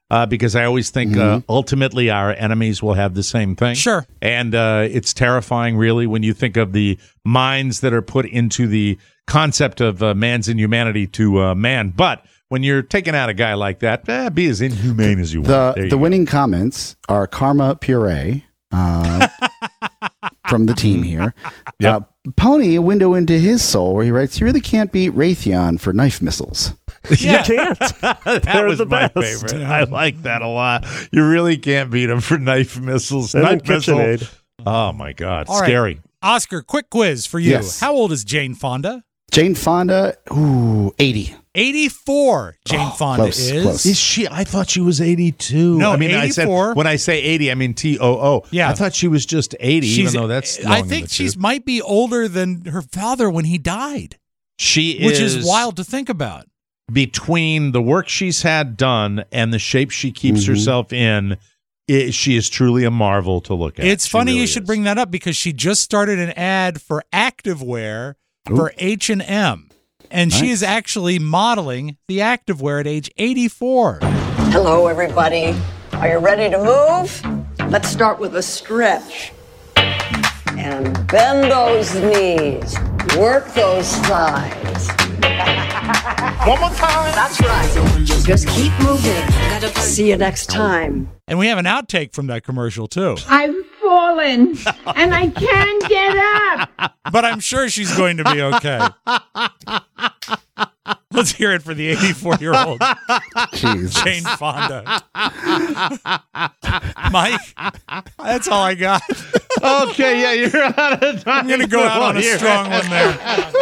Speaker 4: uh, because I always think
Speaker 2: Mm-hmm.
Speaker 4: uh, ultimately our enemies will have the same thing.
Speaker 3: Sure.
Speaker 4: And uh, it's terrifying, really, when you think of the minds that are put into the concept of uh, man's inhumanity to uh, man. But when you're taking out a guy like that, eh, be as inhumane as you want.
Speaker 2: The
Speaker 4: There you
Speaker 2: the
Speaker 4: go.
Speaker 2: winning comments are Karma Puree uh, from the team here.
Speaker 4: Yep.
Speaker 2: Uh, Pony, a window into his soul, where he writes, "You really can't beat Raytheon for knife missiles."
Speaker 5: You can't.
Speaker 4: that
Speaker 5: They're
Speaker 4: was
Speaker 5: the
Speaker 4: my
Speaker 5: best.
Speaker 4: favorite. I like that a lot. You really can't beat him for knife missiles.
Speaker 5: And then
Speaker 4: Knife missile.
Speaker 5: KitchenAid.
Speaker 4: Oh my God,
Speaker 3: All right.
Speaker 4: scary.
Speaker 3: Oscar, quick quiz for you.
Speaker 2: Yes.
Speaker 3: How old is Jane Fonda?
Speaker 2: Jane Fonda, ooh, eighty.
Speaker 3: eighty-four. Jane Fonda
Speaker 2: close,
Speaker 3: is.
Speaker 2: close.
Speaker 4: Is she? I thought she was eighty-two.
Speaker 3: No,
Speaker 4: I mean, I said
Speaker 3: eighty-four.
Speaker 4: when I say eighty, I mean T O O.
Speaker 3: Yeah.
Speaker 4: I thought she was just eighty,
Speaker 3: She's,
Speaker 4: even though that's. Long
Speaker 3: I
Speaker 4: in
Speaker 3: think
Speaker 4: the
Speaker 3: she's
Speaker 4: tooth.
Speaker 3: might be older than her father when he died,
Speaker 4: She
Speaker 3: which
Speaker 4: is,
Speaker 3: is wild to think about.
Speaker 4: Between the work she's had done and the shape she keeps
Speaker 2: Mm-hmm.
Speaker 4: herself in, it, she is truly a marvel to look at.
Speaker 3: It's
Speaker 4: She
Speaker 3: funny
Speaker 4: really
Speaker 3: you should
Speaker 4: is.
Speaker 3: bring that up because she just started an ad for activewear for H and M, and she
Speaker 2: Nice.
Speaker 3: is actually modeling the activewear at age eighty-four.
Speaker 21: Hello, everybody. Are you ready to move? Let's start with a stretch. And bend those knees. Work those thighs. One more time. That's right. Just keep moving. See you next time.
Speaker 3: And we have an outtake from that commercial too.
Speaker 22: I've fallen and I can't get up.
Speaker 3: But I'm sure she's going to be okay. Let's hear it for the eighty-four-year-old
Speaker 2: Jesus.
Speaker 3: Jane Fonda. Mike, that's all I got.
Speaker 4: Okay, yeah, you're out of time.
Speaker 3: I'm going to go out on a
Speaker 4: Here.
Speaker 3: strong one there.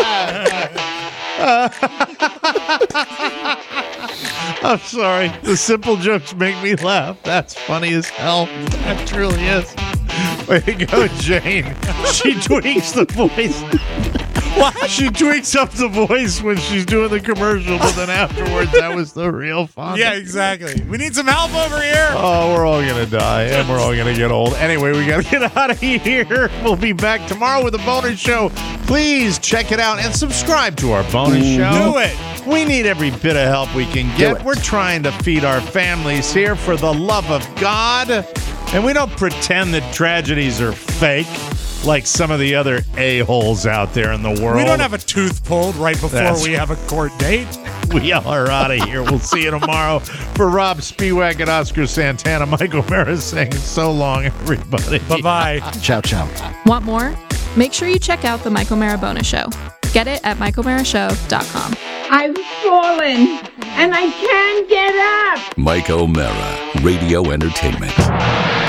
Speaker 4: I'm sorry. The simple jokes make me laugh. That's funny as hell. That truly is. Way to go, Jane. She tweaks the voice. What? She tweaks up the voice when she's doing the commercial, but then afterwards, that was the real fun.
Speaker 3: Yeah, exactly. We need some help over here.
Speaker 4: Oh, we're all going to die, and we're all going to get old. Anyway, we got to get out of here. We'll be back tomorrow with a bonus show. Please check it out and subscribe to our bonus show.
Speaker 3: Do it.
Speaker 4: We need every bit of help we can get. We're trying to feed our families here for the love of God. And we don't pretend that tragedies are fake like some of the other a-holes out there in the world.
Speaker 3: We don't have a tooth pulled right before
Speaker 4: That's-
Speaker 3: we have a court date.
Speaker 4: We are out of here. We'll see you tomorrow. For Rob Spiewak and Oscar Santana, Michael Mara saying so long, everybody.
Speaker 3: Bye-bye.
Speaker 2: Ciao, ciao.
Speaker 23: Want more? Make sure you check out the Michael Mara Bonus Show. Get it at michael mara show dot com.
Speaker 22: I've fallen and I can't get up.
Speaker 1: Mike O'Mara, Radio Entertainment.